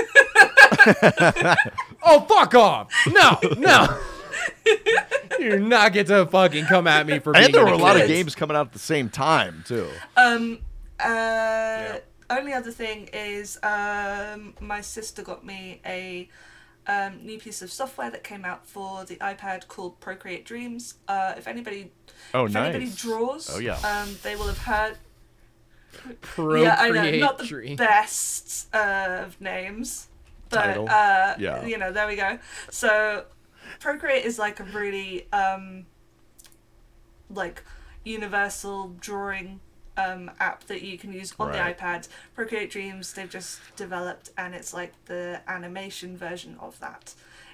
Oh, fuck off! No, no. You do not get to fucking come at me for being And there an were a lot of idiot. games coming out at the same time too. um, uh, only other thing is um, my sister got me a um, new piece of software that came out for the iPad called Procreate Dreams. Uh, if anybody Oh, if nice. anybody draws, Oh, yeah. um, they will have heard. Procreate yeah, I know, not the tree. best uh, of names, but Title. uh, Yeah. you know, there we go. So, Procreate is like a really um, like universal drawing um, app that you can use on Right. the iPad. Procreate Dreams, they've just developed, and it's like the animation version of that.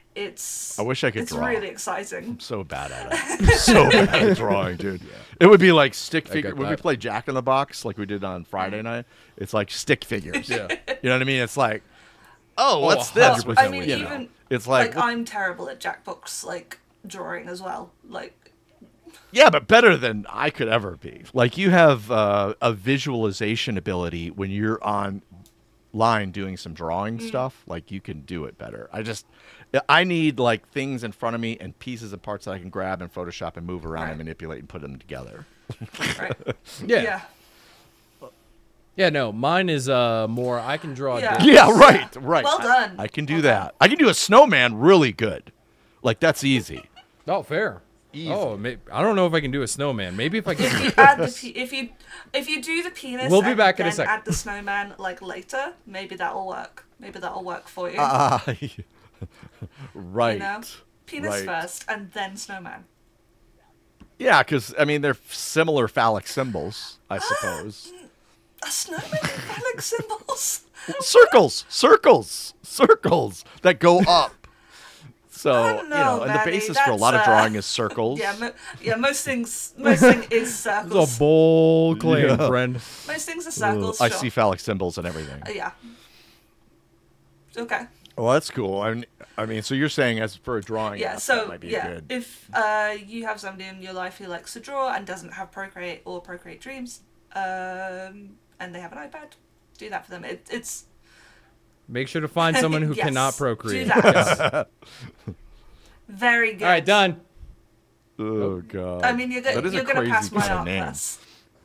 it's I wish I could it's draw. really exciting. I'm so bad at it. I'm so bad at drawing, dude. It would be like stick I figure get when we that. play Jack in the Box, like we did on Friday night. It's like stick figures. Yeah. You know what I mean? It's like, oh, what's one hundred this? percent I mean, You know, even it's like, like I'm terrible at Jackbox like drawing as well. Like yeah, but better than I could ever be. Like you have uh, a visualization ability when you're on line doing some drawing stuff. Like you can do it better. I just, I need like things in front of me and pieces and parts that I can grab in Photoshop and move around Right. and manipulate and put them together. right. Yeah. yeah. Yeah, no, mine is uh more I can draw. Yeah. dicks. Yeah, right, right. Well I- done. I, can do Well that. done. I can do a snowman really good. Like that's easy. Oh, fair. Easy. Oh, may- I don't know if I can do a snowman. Maybe if I If you can. add the pe- if you if you do the penis, We'll be and back in a then second. add the snowman like later, maybe that'll work. Maybe that'll work for you. Ah, right. you know, penis right. first and then snowman. Yeah, because I mean they're similar phallic symbols, I suppose. A snowman in phallic symbols. circles, circles, circles that go up. So I don't you know, know, and the Manny, basis for a lot of that's, uh, drawing is circles. Yeah, mo- yeah. Most things, most thing is It's circles. a bold claim, Yeah. friend. Most things are Ugh, circles. I sure. see phallic symbols and everything. Uh, yeah. Okay. Well, that's cool. I mean, I mean, so you're saying as for a drawing, Yeah. app, So that might be yeah, good. if uh, you have somebody in your life who likes to draw and doesn't have Procreate or Procreate Dreams, um, and they have an iPad, do that for them. It, it's Make sure to find someone who Yes, cannot do procreate. that. very good. All right, done. Oh god. I mean, you're, go- That is a you're gonna crazy pass my kind of art name. class.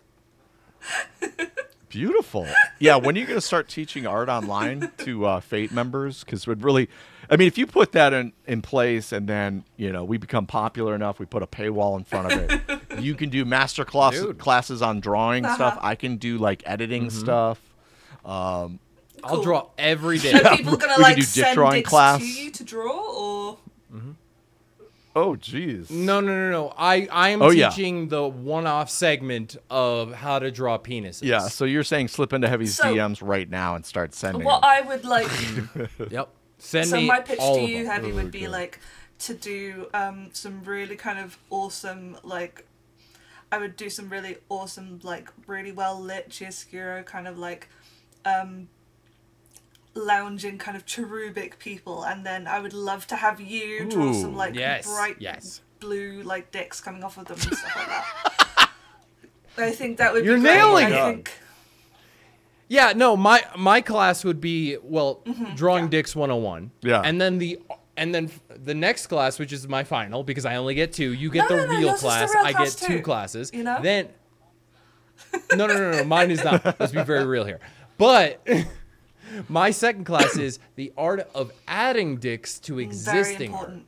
Beautiful. Yeah, when are you going to start teaching art online to uh, Fate members? Because would really, I mean, if you put that in, in place and then, you know, we become popular enough, we put a paywall in front of it. You can do master class, Dude. classes on drawing Uh-huh. stuff. I can do like editing stuff. Um, I'll Cool. draw every day. Are people gonna we could like do dick send drawing dicks class. to you to draw, or oh, geez. No, no, no, no. I, I am Oh, yeah. teaching the one-off segment of how to draw penises. Yeah, so you're saying slip into Heavy's So- D Ms right now and start sending what them. I would like? Yep. Send so me my pitch all to of you, them. Heavy, Oh, would be God. like to do um, some really kind of awesome, like I would do some really awesome, like really well lit chiaroscuro kind of like um, lounging kind of cherubic people, and then I would love to have you draw Ooh, some like yes, bright yes. blue like dicks coming off of them and stuff like that. I think that would You're be great. nailing I it. think Yeah, no, my my class would be well, Mm-hmm, drawing dicks one oh one. Yeah. And then the and then the next class, which is my final because I only get two. You get No, the no, no, real yours is the class. real I class get two too, classes. you know? Then No, no, no, no, mine is not. Let's be very real here. But my second class is the art of adding dicks to very existing art. important.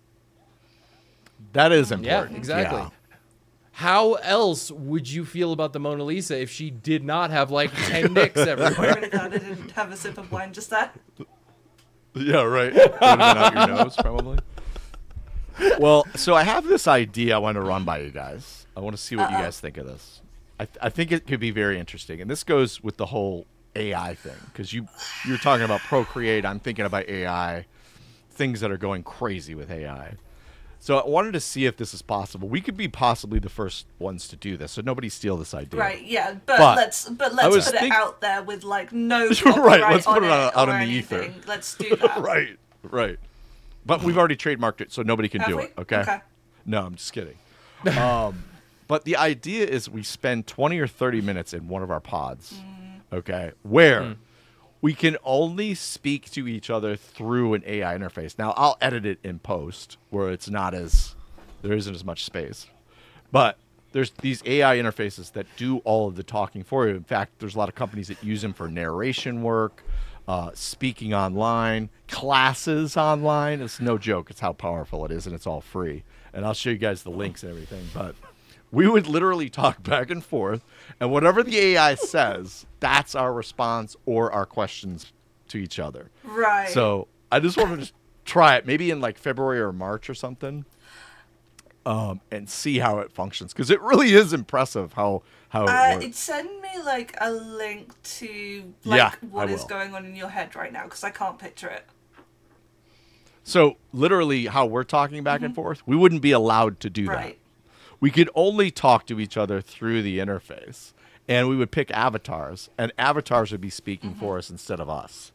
That is Yeah, important. exactly. Yeah. How else would you feel about the Mona Lisa if she did not have like ten dicks I everywhere? really glad I didn't have a sip of wine just there. Yeah, right. Would have been out your nose, probably. Well, so I have this idea I want to run by you guys. I want to see what you Uh-oh. guys think of this. I, th- I think it could be very interesting, and this goes with the whole A I thing because you you're talking about Procreate. I'm thinking about A I, things that are going crazy with A I. So I wanted to see if this is possible. We could be possibly the first ones to do this, so nobody steal this idea. Right, yeah, but, But let's but I let's was put think- it out there with like no Right, copyright let's put on it out- out or in the ether. anything. Let's do that. Right, right. But we've already trademarked it, so nobody can Have do we? it. Okay? Okay. No, I'm just kidding. um, but the idea is we spend twenty or thirty minutes in one of our pods, Mm. okay, where we can only speak to each other through an A I interface. Now, I'll edit it in post where it's not as, there isn't as much space. But there's these A I interfaces that do all of the talking for you. In fact, there's a lot of companies that use them for narration work, uh, speaking online, classes online. It's no joke. It's how powerful it is, and it's all free. And I'll show you guys the links and everything. But we would literally talk back and forth, and whatever the A I says, that's our response or our questions to each other. Right. So I just wanted to try it, maybe in like February or March or something, um, and see how it functions because it really is impressive how how it uh, works. it send me like a link to like Yeah, what I is will. going on in your head right now because I can't picture it. So literally how we're talking back and forth, we wouldn't be allowed to do that. Right. We could only talk to each other through the interface. And we would pick avatars, and avatars would be speaking for us instead of us,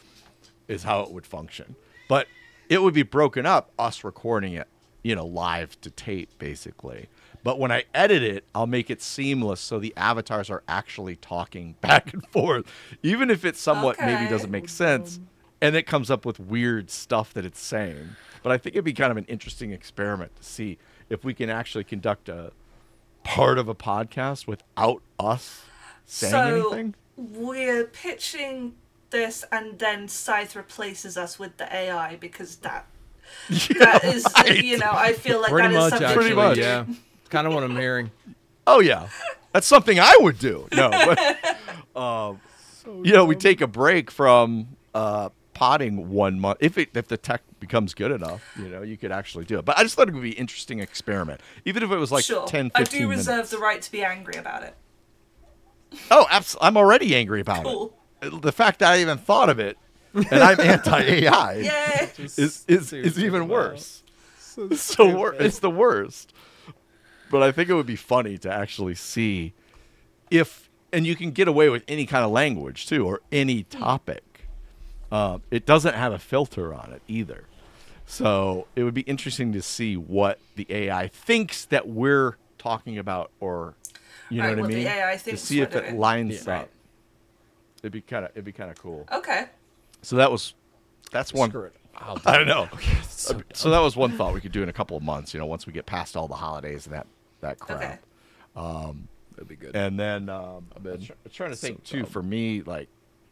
is how it would function. But it would be broken up, us recording it, you know, live to tape, basically. But when I edit it, I'll make it seamless so the avatars are actually talking back and forth, even if it somewhat maybe Okay. doesn't make sense, and it comes up with weird stuff that it's saying. But I think it'd be kind of an interesting experiment to see if we can actually conduct a part of a podcast without us saying so anything. we're pitching this, and then Scythe replaces us with the A I because that that is, right. you know, I feel like Pretty that is much, something actually. Pretty much. Yeah. Kind of what I'm hearing. Oh yeah, that's something I would do. No, but um, you know, we take a break from uh, potting one month if it if the tech becomes good enough. You know, you could actually do it. But I just thought it would be an interesting experiment, even if it was like sure. ten, I fifteen do reserve minutes. the right to be angry about it. Oh, abs- I'm already angry about Cool. it. The fact that I even thought of it, and I'm anti-A I, Yay! is is, is even worse. So wor- it's the worst. But I think it would be funny to actually see if, and you can get away with any kind of language too, or any topic. Um, it doesn't have a filter on it either. So it would be interesting to see what the A I thinks that we're talking about, or you know Right, what I what the mean? A I to thinks see if we're it doing. lines Yeah. up. Right. It'd be kind of it'd be kind of cool. Okay. So that was that's one. Screw it. I'll do I it. don't know. So So that was one thought we could do in a couple of months. You know, once we get past all the holidays and that that crap. Okay. That'd be good. And then um, I'm, been tr- I'm trying to think so too. dumb. For me, like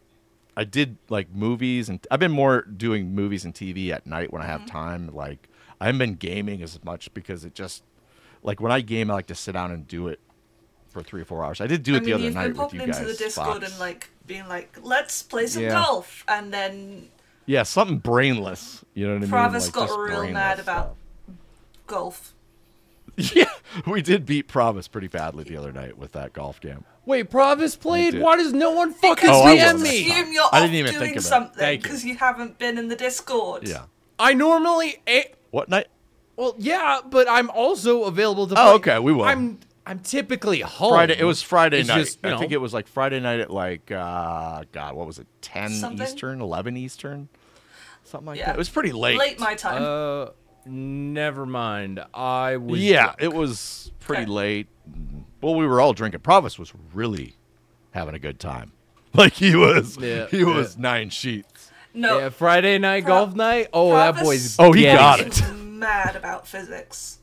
I did like movies, and I've been more doing movies and T V at night when I have time. Like I haven't been gaming as much because it just like when I game, I like to sit down and do it for three or four hours. I did do it I the mean, other you've night been with popping you into guys. the Discord Fox. and like being like, "Let's play some Yeah. golf," and then Yeah, something brainless. You know what I mean? Travis Like, got just real brainless mad about stuff. golf. Yeah, we did beat Provis pretty badly the other night with that golf game. Wait, Provis played? did. Why does no one fucking Oh, I D M wasn't. me? Assume you're I off didn't even think doing of it. something Thank you. because you haven't been in the Discord. Yeah. I normally. A- What night? well, yeah, but I'm also available to. Oh, play. okay, we will. I'm I'm typically home. Friday. It was Friday It's night. just, you I know, think it was like Friday night at like uh, God, what was it? Ten Something? Eastern, eleven Eastern, something like Yeah. that. It was pretty late. Late my time. Uh, never mind. I was. Yeah, drunk. it was pretty Okay. late. Well, we were all drinking. Provis was really having a good time. Like he was. Yeah, he yeah. was nine sheets. no. Yeah, Friday night Pro- golf night. Oh, that Provis boy's. Oh, he getting got is it. mad about physics.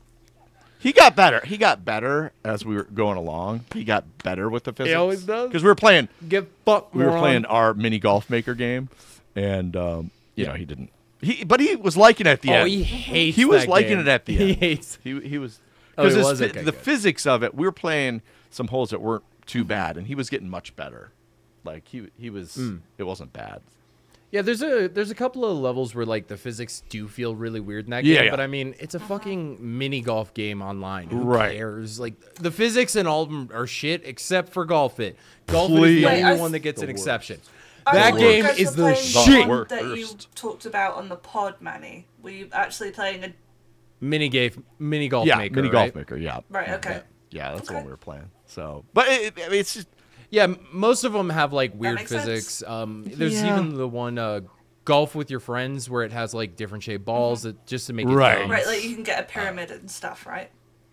He got better. He got better as we were going along. He got better with the physics. always does. Because we were playing. Get fucked. We were moron. playing our mini golf maker game, and um, you know he didn't. He but he was liking it at the Oh, end. he hates. He was that liking game. it at the He end. hates. He he was Oh, he because was? Okay, the good. physics of it. We were playing some holes that weren't too bad, and he was getting much better. Like he he was. Hmm. It wasn't bad. Yeah, there's a there's a couple of levels where like the physics do feel really weird in that Yeah, game, yeah. but I mean it's a fucking mini golf game online. Who Right. cares? Like the physics in all of them are shit except for Golf It. Golf It is Please. the Wait, only I- one that gets The an worst. exception. I That thought game you guys is were the playing shit. one that you Worst. talked about on the pod, Manny. Were you actually playing a? Mini game, mini golf yeah, maker. mini right? golf maker. Yeah, Right. Okay. yeah, that's the Okay. one we were playing. So, but it, it, it's just Yeah, m- most of them have like weird makes sense. physics. Um, there's Yeah. even the one uh, golf with your friends where it has like different shaped balls that, just to make it Right. dumb. Right. Like you can get a pyramid and stuff, right?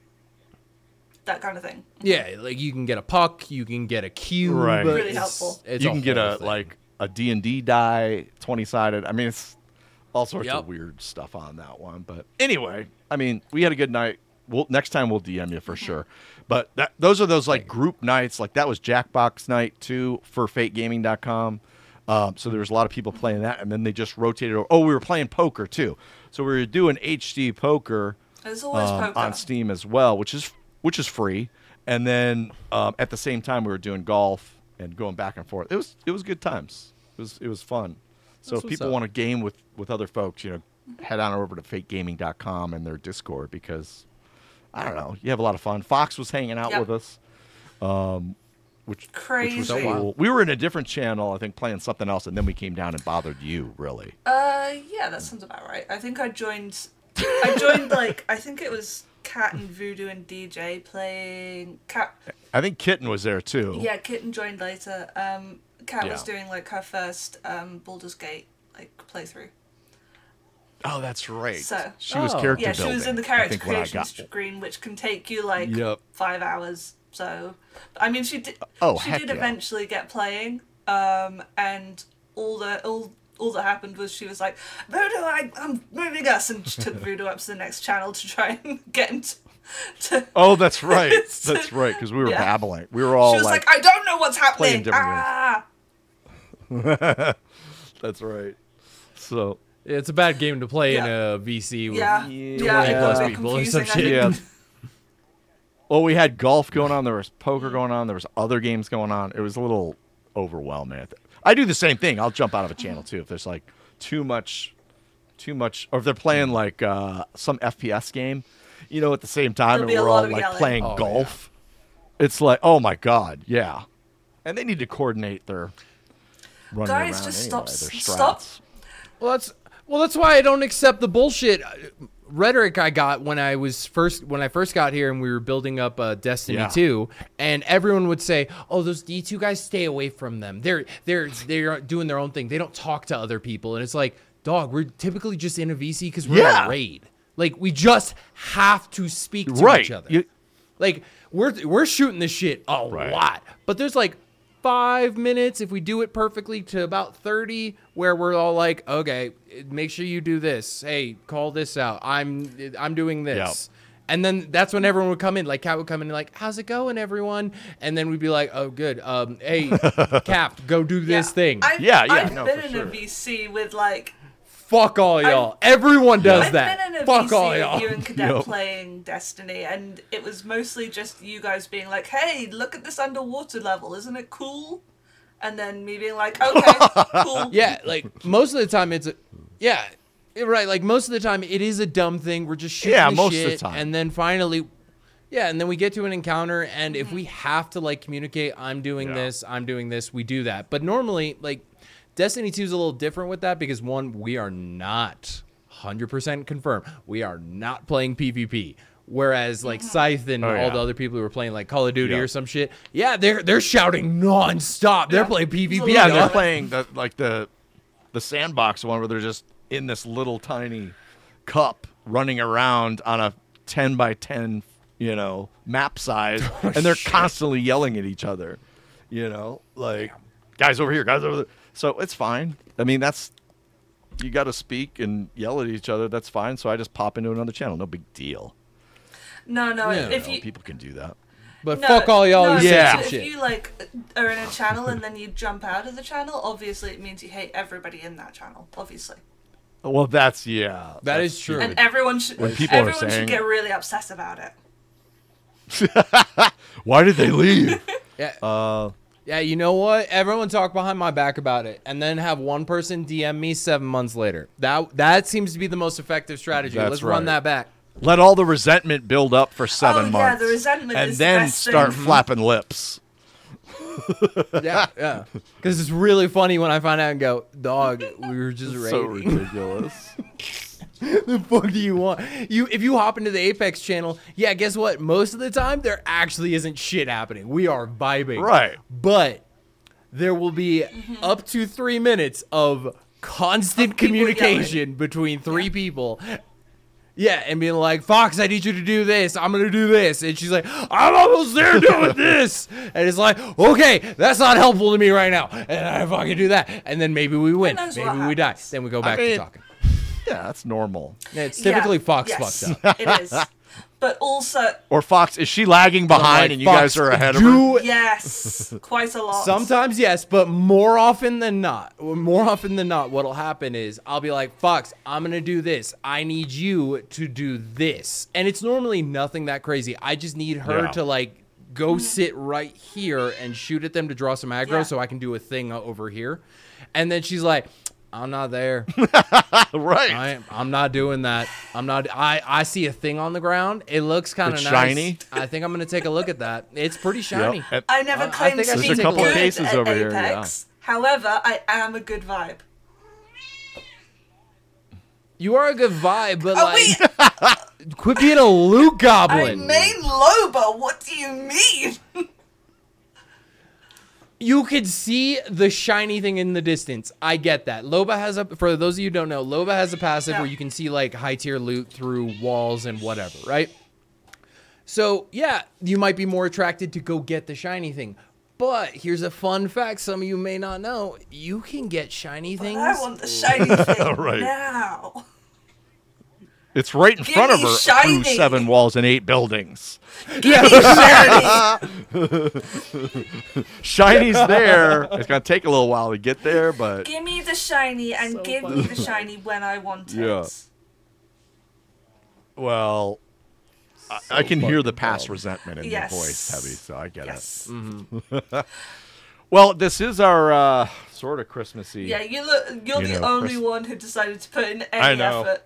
That kind of thing. Yeah, like you can get a puck, you can get a cube. Right. Really it's- helpful. it's you can get whole a thing. like a D and D die, twenty sided. I mean, it's all sorts Yep. of weird stuff on that one. But anyway, I mean, we had a good night. We'll next time we'll D M you for sure. But that, those are those like group nights. Like that was Jackbox night too for Fate Gaming dot com. Um, so there was a lot of people playing that, and then they just rotated over. Oh, we were playing poker too. So we were doing H D poker There's always um, poker. on Steam as well, which is which is free. And then um, at the same time, we were doing golf and going back and forth. It was it was good times. It was it was fun. So That's if what's people up. want to game with, with other folks, you know, head on over to Fate Gaming dot com and their Discord because I don't know, you have a lot of fun. Fox was hanging out Yep. with us. Um, which, which Crazy. was So cool. wild. We were in a different channel, I think, playing something else, and then we came down and bothered you, really. Uh, yeah, that sounds about right. I think I joined. I joined like I think it was Cat and Voodoo and D J playing. Cat. I think Kitten was there, too. Yeah, Kitten joined later. Um, Cat was Yeah. doing like her first um Baldur's Gate like playthrough. Oh, that's right. So- she was Oh. character Yeah, she building. was in the I character think, when I creation got- screen, which can take you like Yep. five hours. So, I mean, she did. Oh, she heck did yeah. eventually get playing. Um, and all the all all that happened was she was like, Voodoo, I, I'm moving us, and she took Voodoo up to the next channel to try and get him to. to Oh, that's right. That's right, because we were Yeah. babbling. We were all she was like, like, I don't know what's playing happening. different Ah! that's right. So, It's a bad game to play in Yeah. a V C with Yeah, Yeah. yeah, twenty it plus was a bit people or some confusing, shit. I think. yeah. Well, we had golf going on. There was poker going on. There was other games going on. It was a little overwhelming. I, th- I do the same thing. I'll jump out of a channel too if there's like too much, too much, or if they're playing like uh, some F P S game, you know, at the same time, There'll and be a we're lot all of like yelling. playing Oh, golf. It's like, oh my god, yeah. And they need to coordinate their running Guys, around just anyway, stop- their stop. strats. Well, that's well, that's why I don't accept the bullshit uh, rhetoric I got when I was first when I first got here and we were building up uh, Destiny Yeah. two, and everyone would say, "Oh, those D two guys, stay away from them. They're they're they're doing their own thing. They don't talk to other people." And it's like, dog, we're typically just in a V C because we're Yeah. a raid. Like we just have to speak to Right. each other. You- Like we're we're shooting this shit a Right. lot, but there's like five minutes if we do it perfectly to about thirty where we're all like, okay, make sure you do this. Hey, call this out. I'm I'm doing this. And then that's when everyone would come in. Like Kat would come in and like, how's it going, everyone? And then we'd be like, oh, good. Um, hey, Cap, go do this Yeah. thing. I've, Yeah, yeah, I've no, been for in sure. a V C with like. Fuck all y'all. Everyone does I've that. been in a Fuck V C all with y'all. you and Cadet Yep. playing Destiny, and it was mostly just you guys being like, "Hey, look at this underwater level, isn't it cool?" And then me being like, "Okay, cool." Yeah, like most of the time it's a, yeah, eh, right. Like most of the time it is a dumb thing. We're just shooting Yeah, the most of the shit, time. and then finally, yeah, and then we get to an encounter, and if we have to like communicate, I'm doing Yeah. this, I'm doing this, we do that. But normally, like Destiny two is a little different with that because one, we are not one hundred percent confirmed. We are not playing PvP. Whereas like Scythe and Oh, all yeah. the other people who were playing like Call of Duty Yeah. or some shit, yeah, they're they're shouting nonstop. They're Yeah. playing PvP. Yeah, and they're dog. playing the like the the sandbox one where they're just in this little tiny cup running around on a ten by ten, you know, map size, and they're constantly yelling at each other. You know, like guys over here, guys over there. So it's fine. I mean, that's you got to speak and yell at each other. That's fine. So I just pop into another channel. No big deal. No, no. Yeah. if You know, you people can do that. But no, fuck all y'all no, who say Yeah. some if shit. you like are in a channel and then you jump out of the channel, obviously it means you hate everybody in that channel. Obviously, Well, that's yeah. That that's is true. and everyone should When people are everyone saying- should get really obsessed about it. Why did they leave? Yeah. uh, Yeah, you know what? Everyone talk behind my back about it, and then have one person D M me seven months later. That that seems to be the most effective strategy. That's Let's right. run that back. Let all the resentment build up for seven Oh, yeah, months. the resentment and is the then best start thing. flapping lips. Yeah, yeah. Because it's really funny when I find out and go, dog, we were just So raiding. ridiculous. The fuck do you want? You if you hop into the Apex channel, yeah, guess what? Most of the time there actually isn't shit happening. We are vibing. Right. But there will be up to three minutes of constant Of people communication between three people. Yeah, and being like, Fox, I need you to do this. I'm going to do this. And she's like, I'm almost there doing this. And it's like, okay, that's not helpful to me right now. And I fucking do that. And then maybe we win. knows Maybe what we die. happens. Then we go back mean- to talking. Yeah, that's normal. Yeah, it's typically Yeah, Fox yes, fucked up. It is, but also Or Fox, is she lagging behind Like, and you Fox, guys are ahead of her? do yes, quite a lot. Sometimes yes, but more often than not, more often than not, what'll happen is I'll be like, Fox, I'm gonna do this. I need you to do this. And it's normally nothing that crazy. I just need her Yeah. to like go sit right here and shoot at them to draw some aggro Yeah. so I can do a thing over here. And then she's like, I'm not there. Right. I, I'm not doing that. I'm not. I, I see a thing on the ground. It looks kind of It's nice. shiny? I think I'm gonna take a look at that. It's pretty shiny. Yep. And- I never I- I claimed think I to should be take a good look. cases at over here, Apex. However, I am a good vibe. You are a good vibe, but Oh, like, wait, quit being a loot I goblin. main Loba. What do you mean? You could see the shiny thing in the distance. I get that. Loba has a, for those of you who don't know, Loba has a passive Yeah. where you can see like high tier loot through walls and whatever, right? So yeah, you might be more attracted to go get the shiny thing. But here's a fun fact some of you may not know. You can get shiny things. I want the shiny thing Right. now. It's right in Give front of me her shiny. through seven walls and eight buildings. Give me shiny. Shiny's there. It's going to take a little while to get there, but Give me the shiny and So give me the shiny when I want it. Yeah. well, I, I can hear the past resentment in Yes. your voice, Heavy, so I get Yes. it. Well, this is our uh, sort of Christmassy. Yeah, you look. You're You the know, only Chris- one who decided to put in any I know. effort.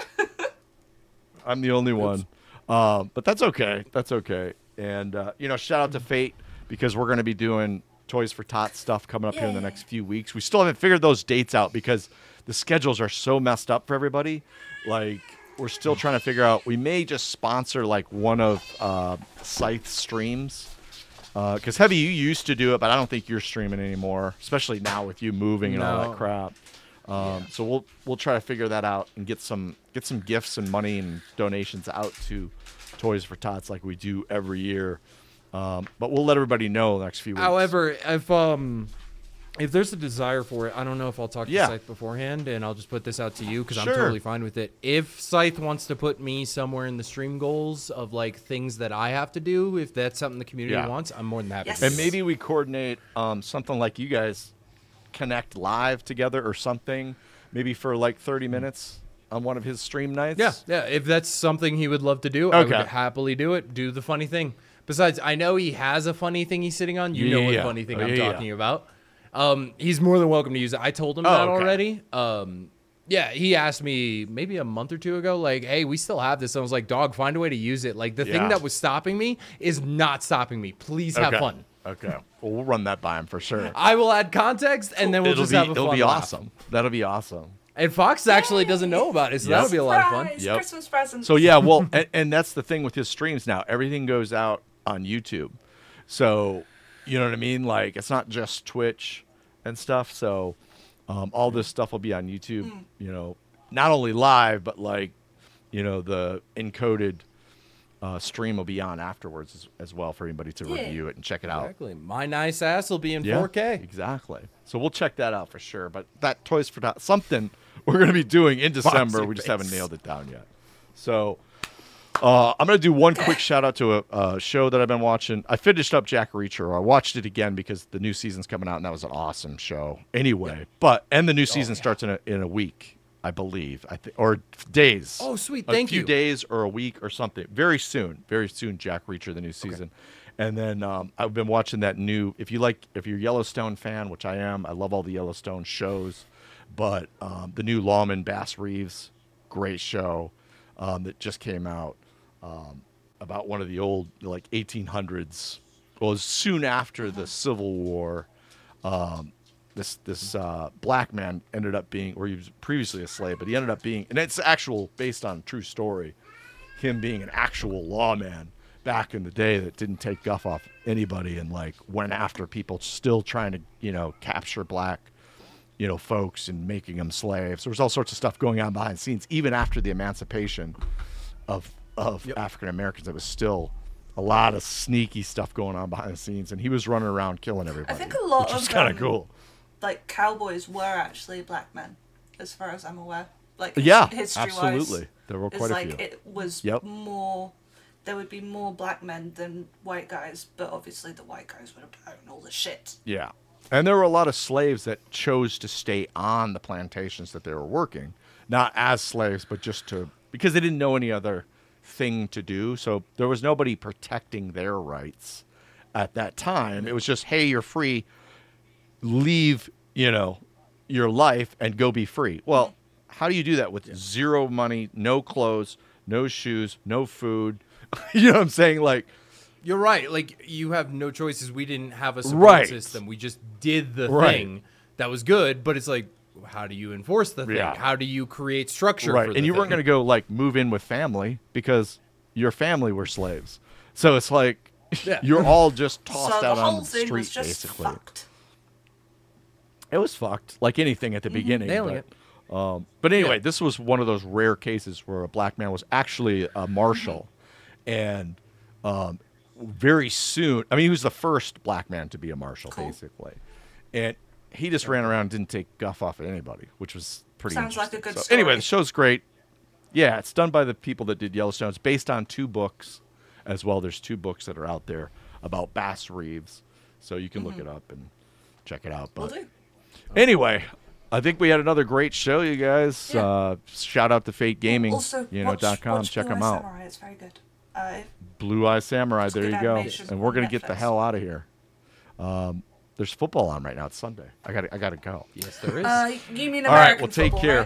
I'm the only one. Um, but that's okay. That's okay. And, uh, you know, shout out to Fate because we're going to be doing Toys for Tots stuff coming up here in the Yay. next few weeks. We still haven't figured those dates out because the schedules are so messed up for everybody. Like, we're still trying to figure out. We may just sponsor, like, one of uh, Scythe's streams. Because, Heavy, you used to do it, but I don't think you're streaming anymore, especially now with you moving and all No. that crap. Um, So we'll we'll try to figure that out and get some get some gifts and money and donations out to Toys for Tots like we do every year. Um, but we'll let everybody know the next few weeks. However, if um, if there's a desire for it, I don't know if I'll talk to Yeah. Scythe beforehand, and I'll just put this out to you because I'm Sure. totally fine with it. If Scythe wants to put me somewhere in the stream goals of like things that I have to do, if that's something the community Yeah. wants, I'm more than happy. Yes. to and do it. maybe we coordinate um, something like you guys connect live together or something, maybe for like thirty minutes on one of his stream nights. Yeah, yeah. If that's something he would love to do, I Okay. would happily do it. Do the funny thing. Besides, I know he has a funny thing he's sitting on. You Yeah, know what yeah. funny thing Oh, I'm yeah, yeah. talking about. Um, he's more than welcome to use it. I told him Oh, that okay. already. Um, yeah, he asked me maybe a month or two ago, like, "Hey, we still have this." I was like, "Dog, find a way to use it." Like the Yeah. thing that was stopping me is not stopping me. Please have Okay. fun. Okay. Well, we'll run that by him for sure. I will add context, and then we'll it'll just be, have a it'll fun be laugh. awesome. That'll be awesome. And Fox actually doesn't know about it, so Yep. that'll be a lot of fun. Surprise! Yep. Christmas presents. So yeah, well, and, and that's the thing with his streams now. Everything goes out on YouTube, so you know what I mean. Like it's not just Twitch and stuff. So um, all this stuff will be on YouTube. Hmm. You know, not only live, but like you know the encoded uh, stream will be on afterwards as, as well for anybody to Yeah. review it and check it out. Exactly. My nice ass will be in Yeah, four K. exactly. So we'll check that out for sure. But that Toys for Tots, something we're going to be doing in December. Boxing We just face. haven't nailed it down yet. So uh, I'm going to do one quick shout out to a, a show that I've been watching. I finished up Jack Reacher. I watched it again because the new season's coming out, and that was an awesome show. Anyway, but and the new season starts in a in a week, I believe, I think, or days. Oh, sweet. a Thank few you. days or a week or something. Very soon, very soon. Jack Reacher, the new season, and then um, I've been watching that new. If you like, if you're a Yellowstone fan, which I am, I love all the Yellowstone shows. But um, the new Lawman Bass Reeves, great show um, that just came out um, about one of the old like eighteen hundreds. Well, it was soon after the Civil War. Um, this this uh, black man ended up being, or he was previously a slave, but he ended up being, and it's actual based on a true story, him being an actual lawman back in the day that didn't take guff off anybody and like went after people still trying to, you know, capture black, you know, folks and making them slaves. There was all sorts of stuff going on behind the scenes, even after the emancipation of of African Americans. There was still a lot of sneaky stuff going on behind the scenes, and he was running around killing everybody. I think a lot which is of kind um, of cool. like cowboys were actually black men, as far as I'm aware. Like Yeah, history absolutely. wise, There were it's quite a like few. it was Yep. more. There would be more black men than white guys, but obviously the white guys would have owned all the shit. Yeah. And there were a lot of slaves that chose to stay on the plantations that they were working, not as slaves, but just to, because they didn't know any other thing to do. So there was nobody protecting their rights at that time. It was just, hey, you're free, leave, you know, your life and go be free. Well, how do you do that with yeah. zero money, no clothes, no shoes, no food? You know what I'm saying? Like, you're right. Like, you have no choices. We didn't have a support right. system. We just did the right. thing that was good, but it's like, how do you enforce the thing? Yeah. How do you create structure right. for the And you thing? weren't going to go, like, move in with family because your family were slaves. So it's like, yeah. you're all just tossed so out the on whole the thing street, was just basically. Fucked. It was fucked, like anything at the Mm-hmm. beginning. Nailing but, it. Um, but anyway, Yeah. this was one of those rare cases where a black man was actually a marshal. And um, very soon, I mean, he was the first black man to be a marshal, Cool. basically. And he just ran around and didn't take guff off at anybody, which was pretty Sounds like a interesting. good So story. anyway, the show's great. Yeah, it's done by the people that did Yellowstone. It's based on two books as well. There's two books that are out there about Bass Reeves. So you can Mm-hmm. look it up and check it out. Will But do. anyway, I think we had another great show, you guys. Yeah. Uh, shout out to Fate Gaming, Also, you know, watch, dot com. watch Check Blue them Eye out. Samurai. It's very good. Uh, Blue Eye Samurai. It's There good you go. animation And we're on gonna get the Netflix. hell out of here. Um, there's football on right now. It's Sunday. I got. I got to go. Yes, there is. uh, you mean American All right. Well, take football, care. right?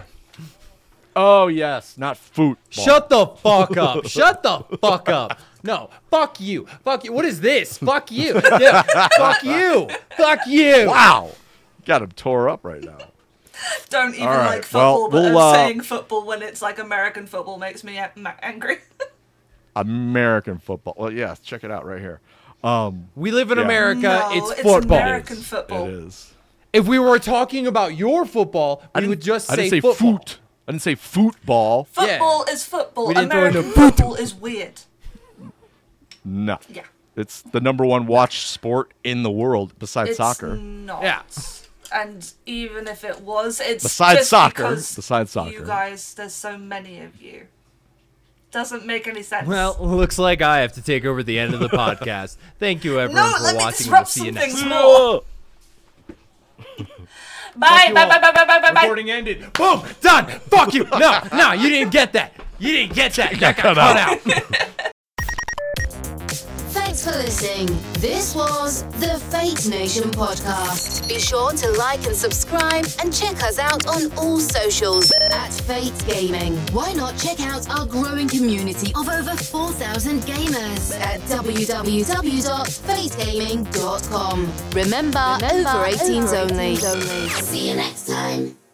Oh yes, not football. Shut the fuck up. Shut the fuck up. No, fuck you. Fuck you. What is this? Fuck you. Yeah, fuck you. Fuck you. Wow. Got him tore up right now. Don't even All right, like football, well, but we'll, uh, uh, saying football when it's like American football makes me a- ma- angry. American football. Well, yeah. Check it out right here. Um, We live in Yeah. America. No, it's it's football. American football. It is. If we were talking about your football, I we didn't would just I say, didn't say football. foot. I didn't say football. Football is football. We didn't throw in American the boot. football is weird. No. Yeah. It's the number one watched sport in the world besides It's soccer. not. Yeah. And even if it was, it's Besides just soccer. because Besides soccer. you guys, there's so many of you. Doesn't make any sense. Well, looks like I have to take over the end of the podcast. Thank you, everyone, no, for let me watching. disrupt We'll see you some next things time. more. Bye, you bye, all. bye, bye, bye, bye, bye, bye. Recording ended. Boom. Done. Fuck you. No, no, you didn't get that. You didn't get that. That got cut out. Thanks for listening. This was the Fate Nation podcast. Be sure to like and subscribe and check us out on all socials at Fate Gaming. Why not check out our growing community of over four thousand gamers at w w w dot fate gaming dot com. Remember, Remember over eighteens only. only. See you next time.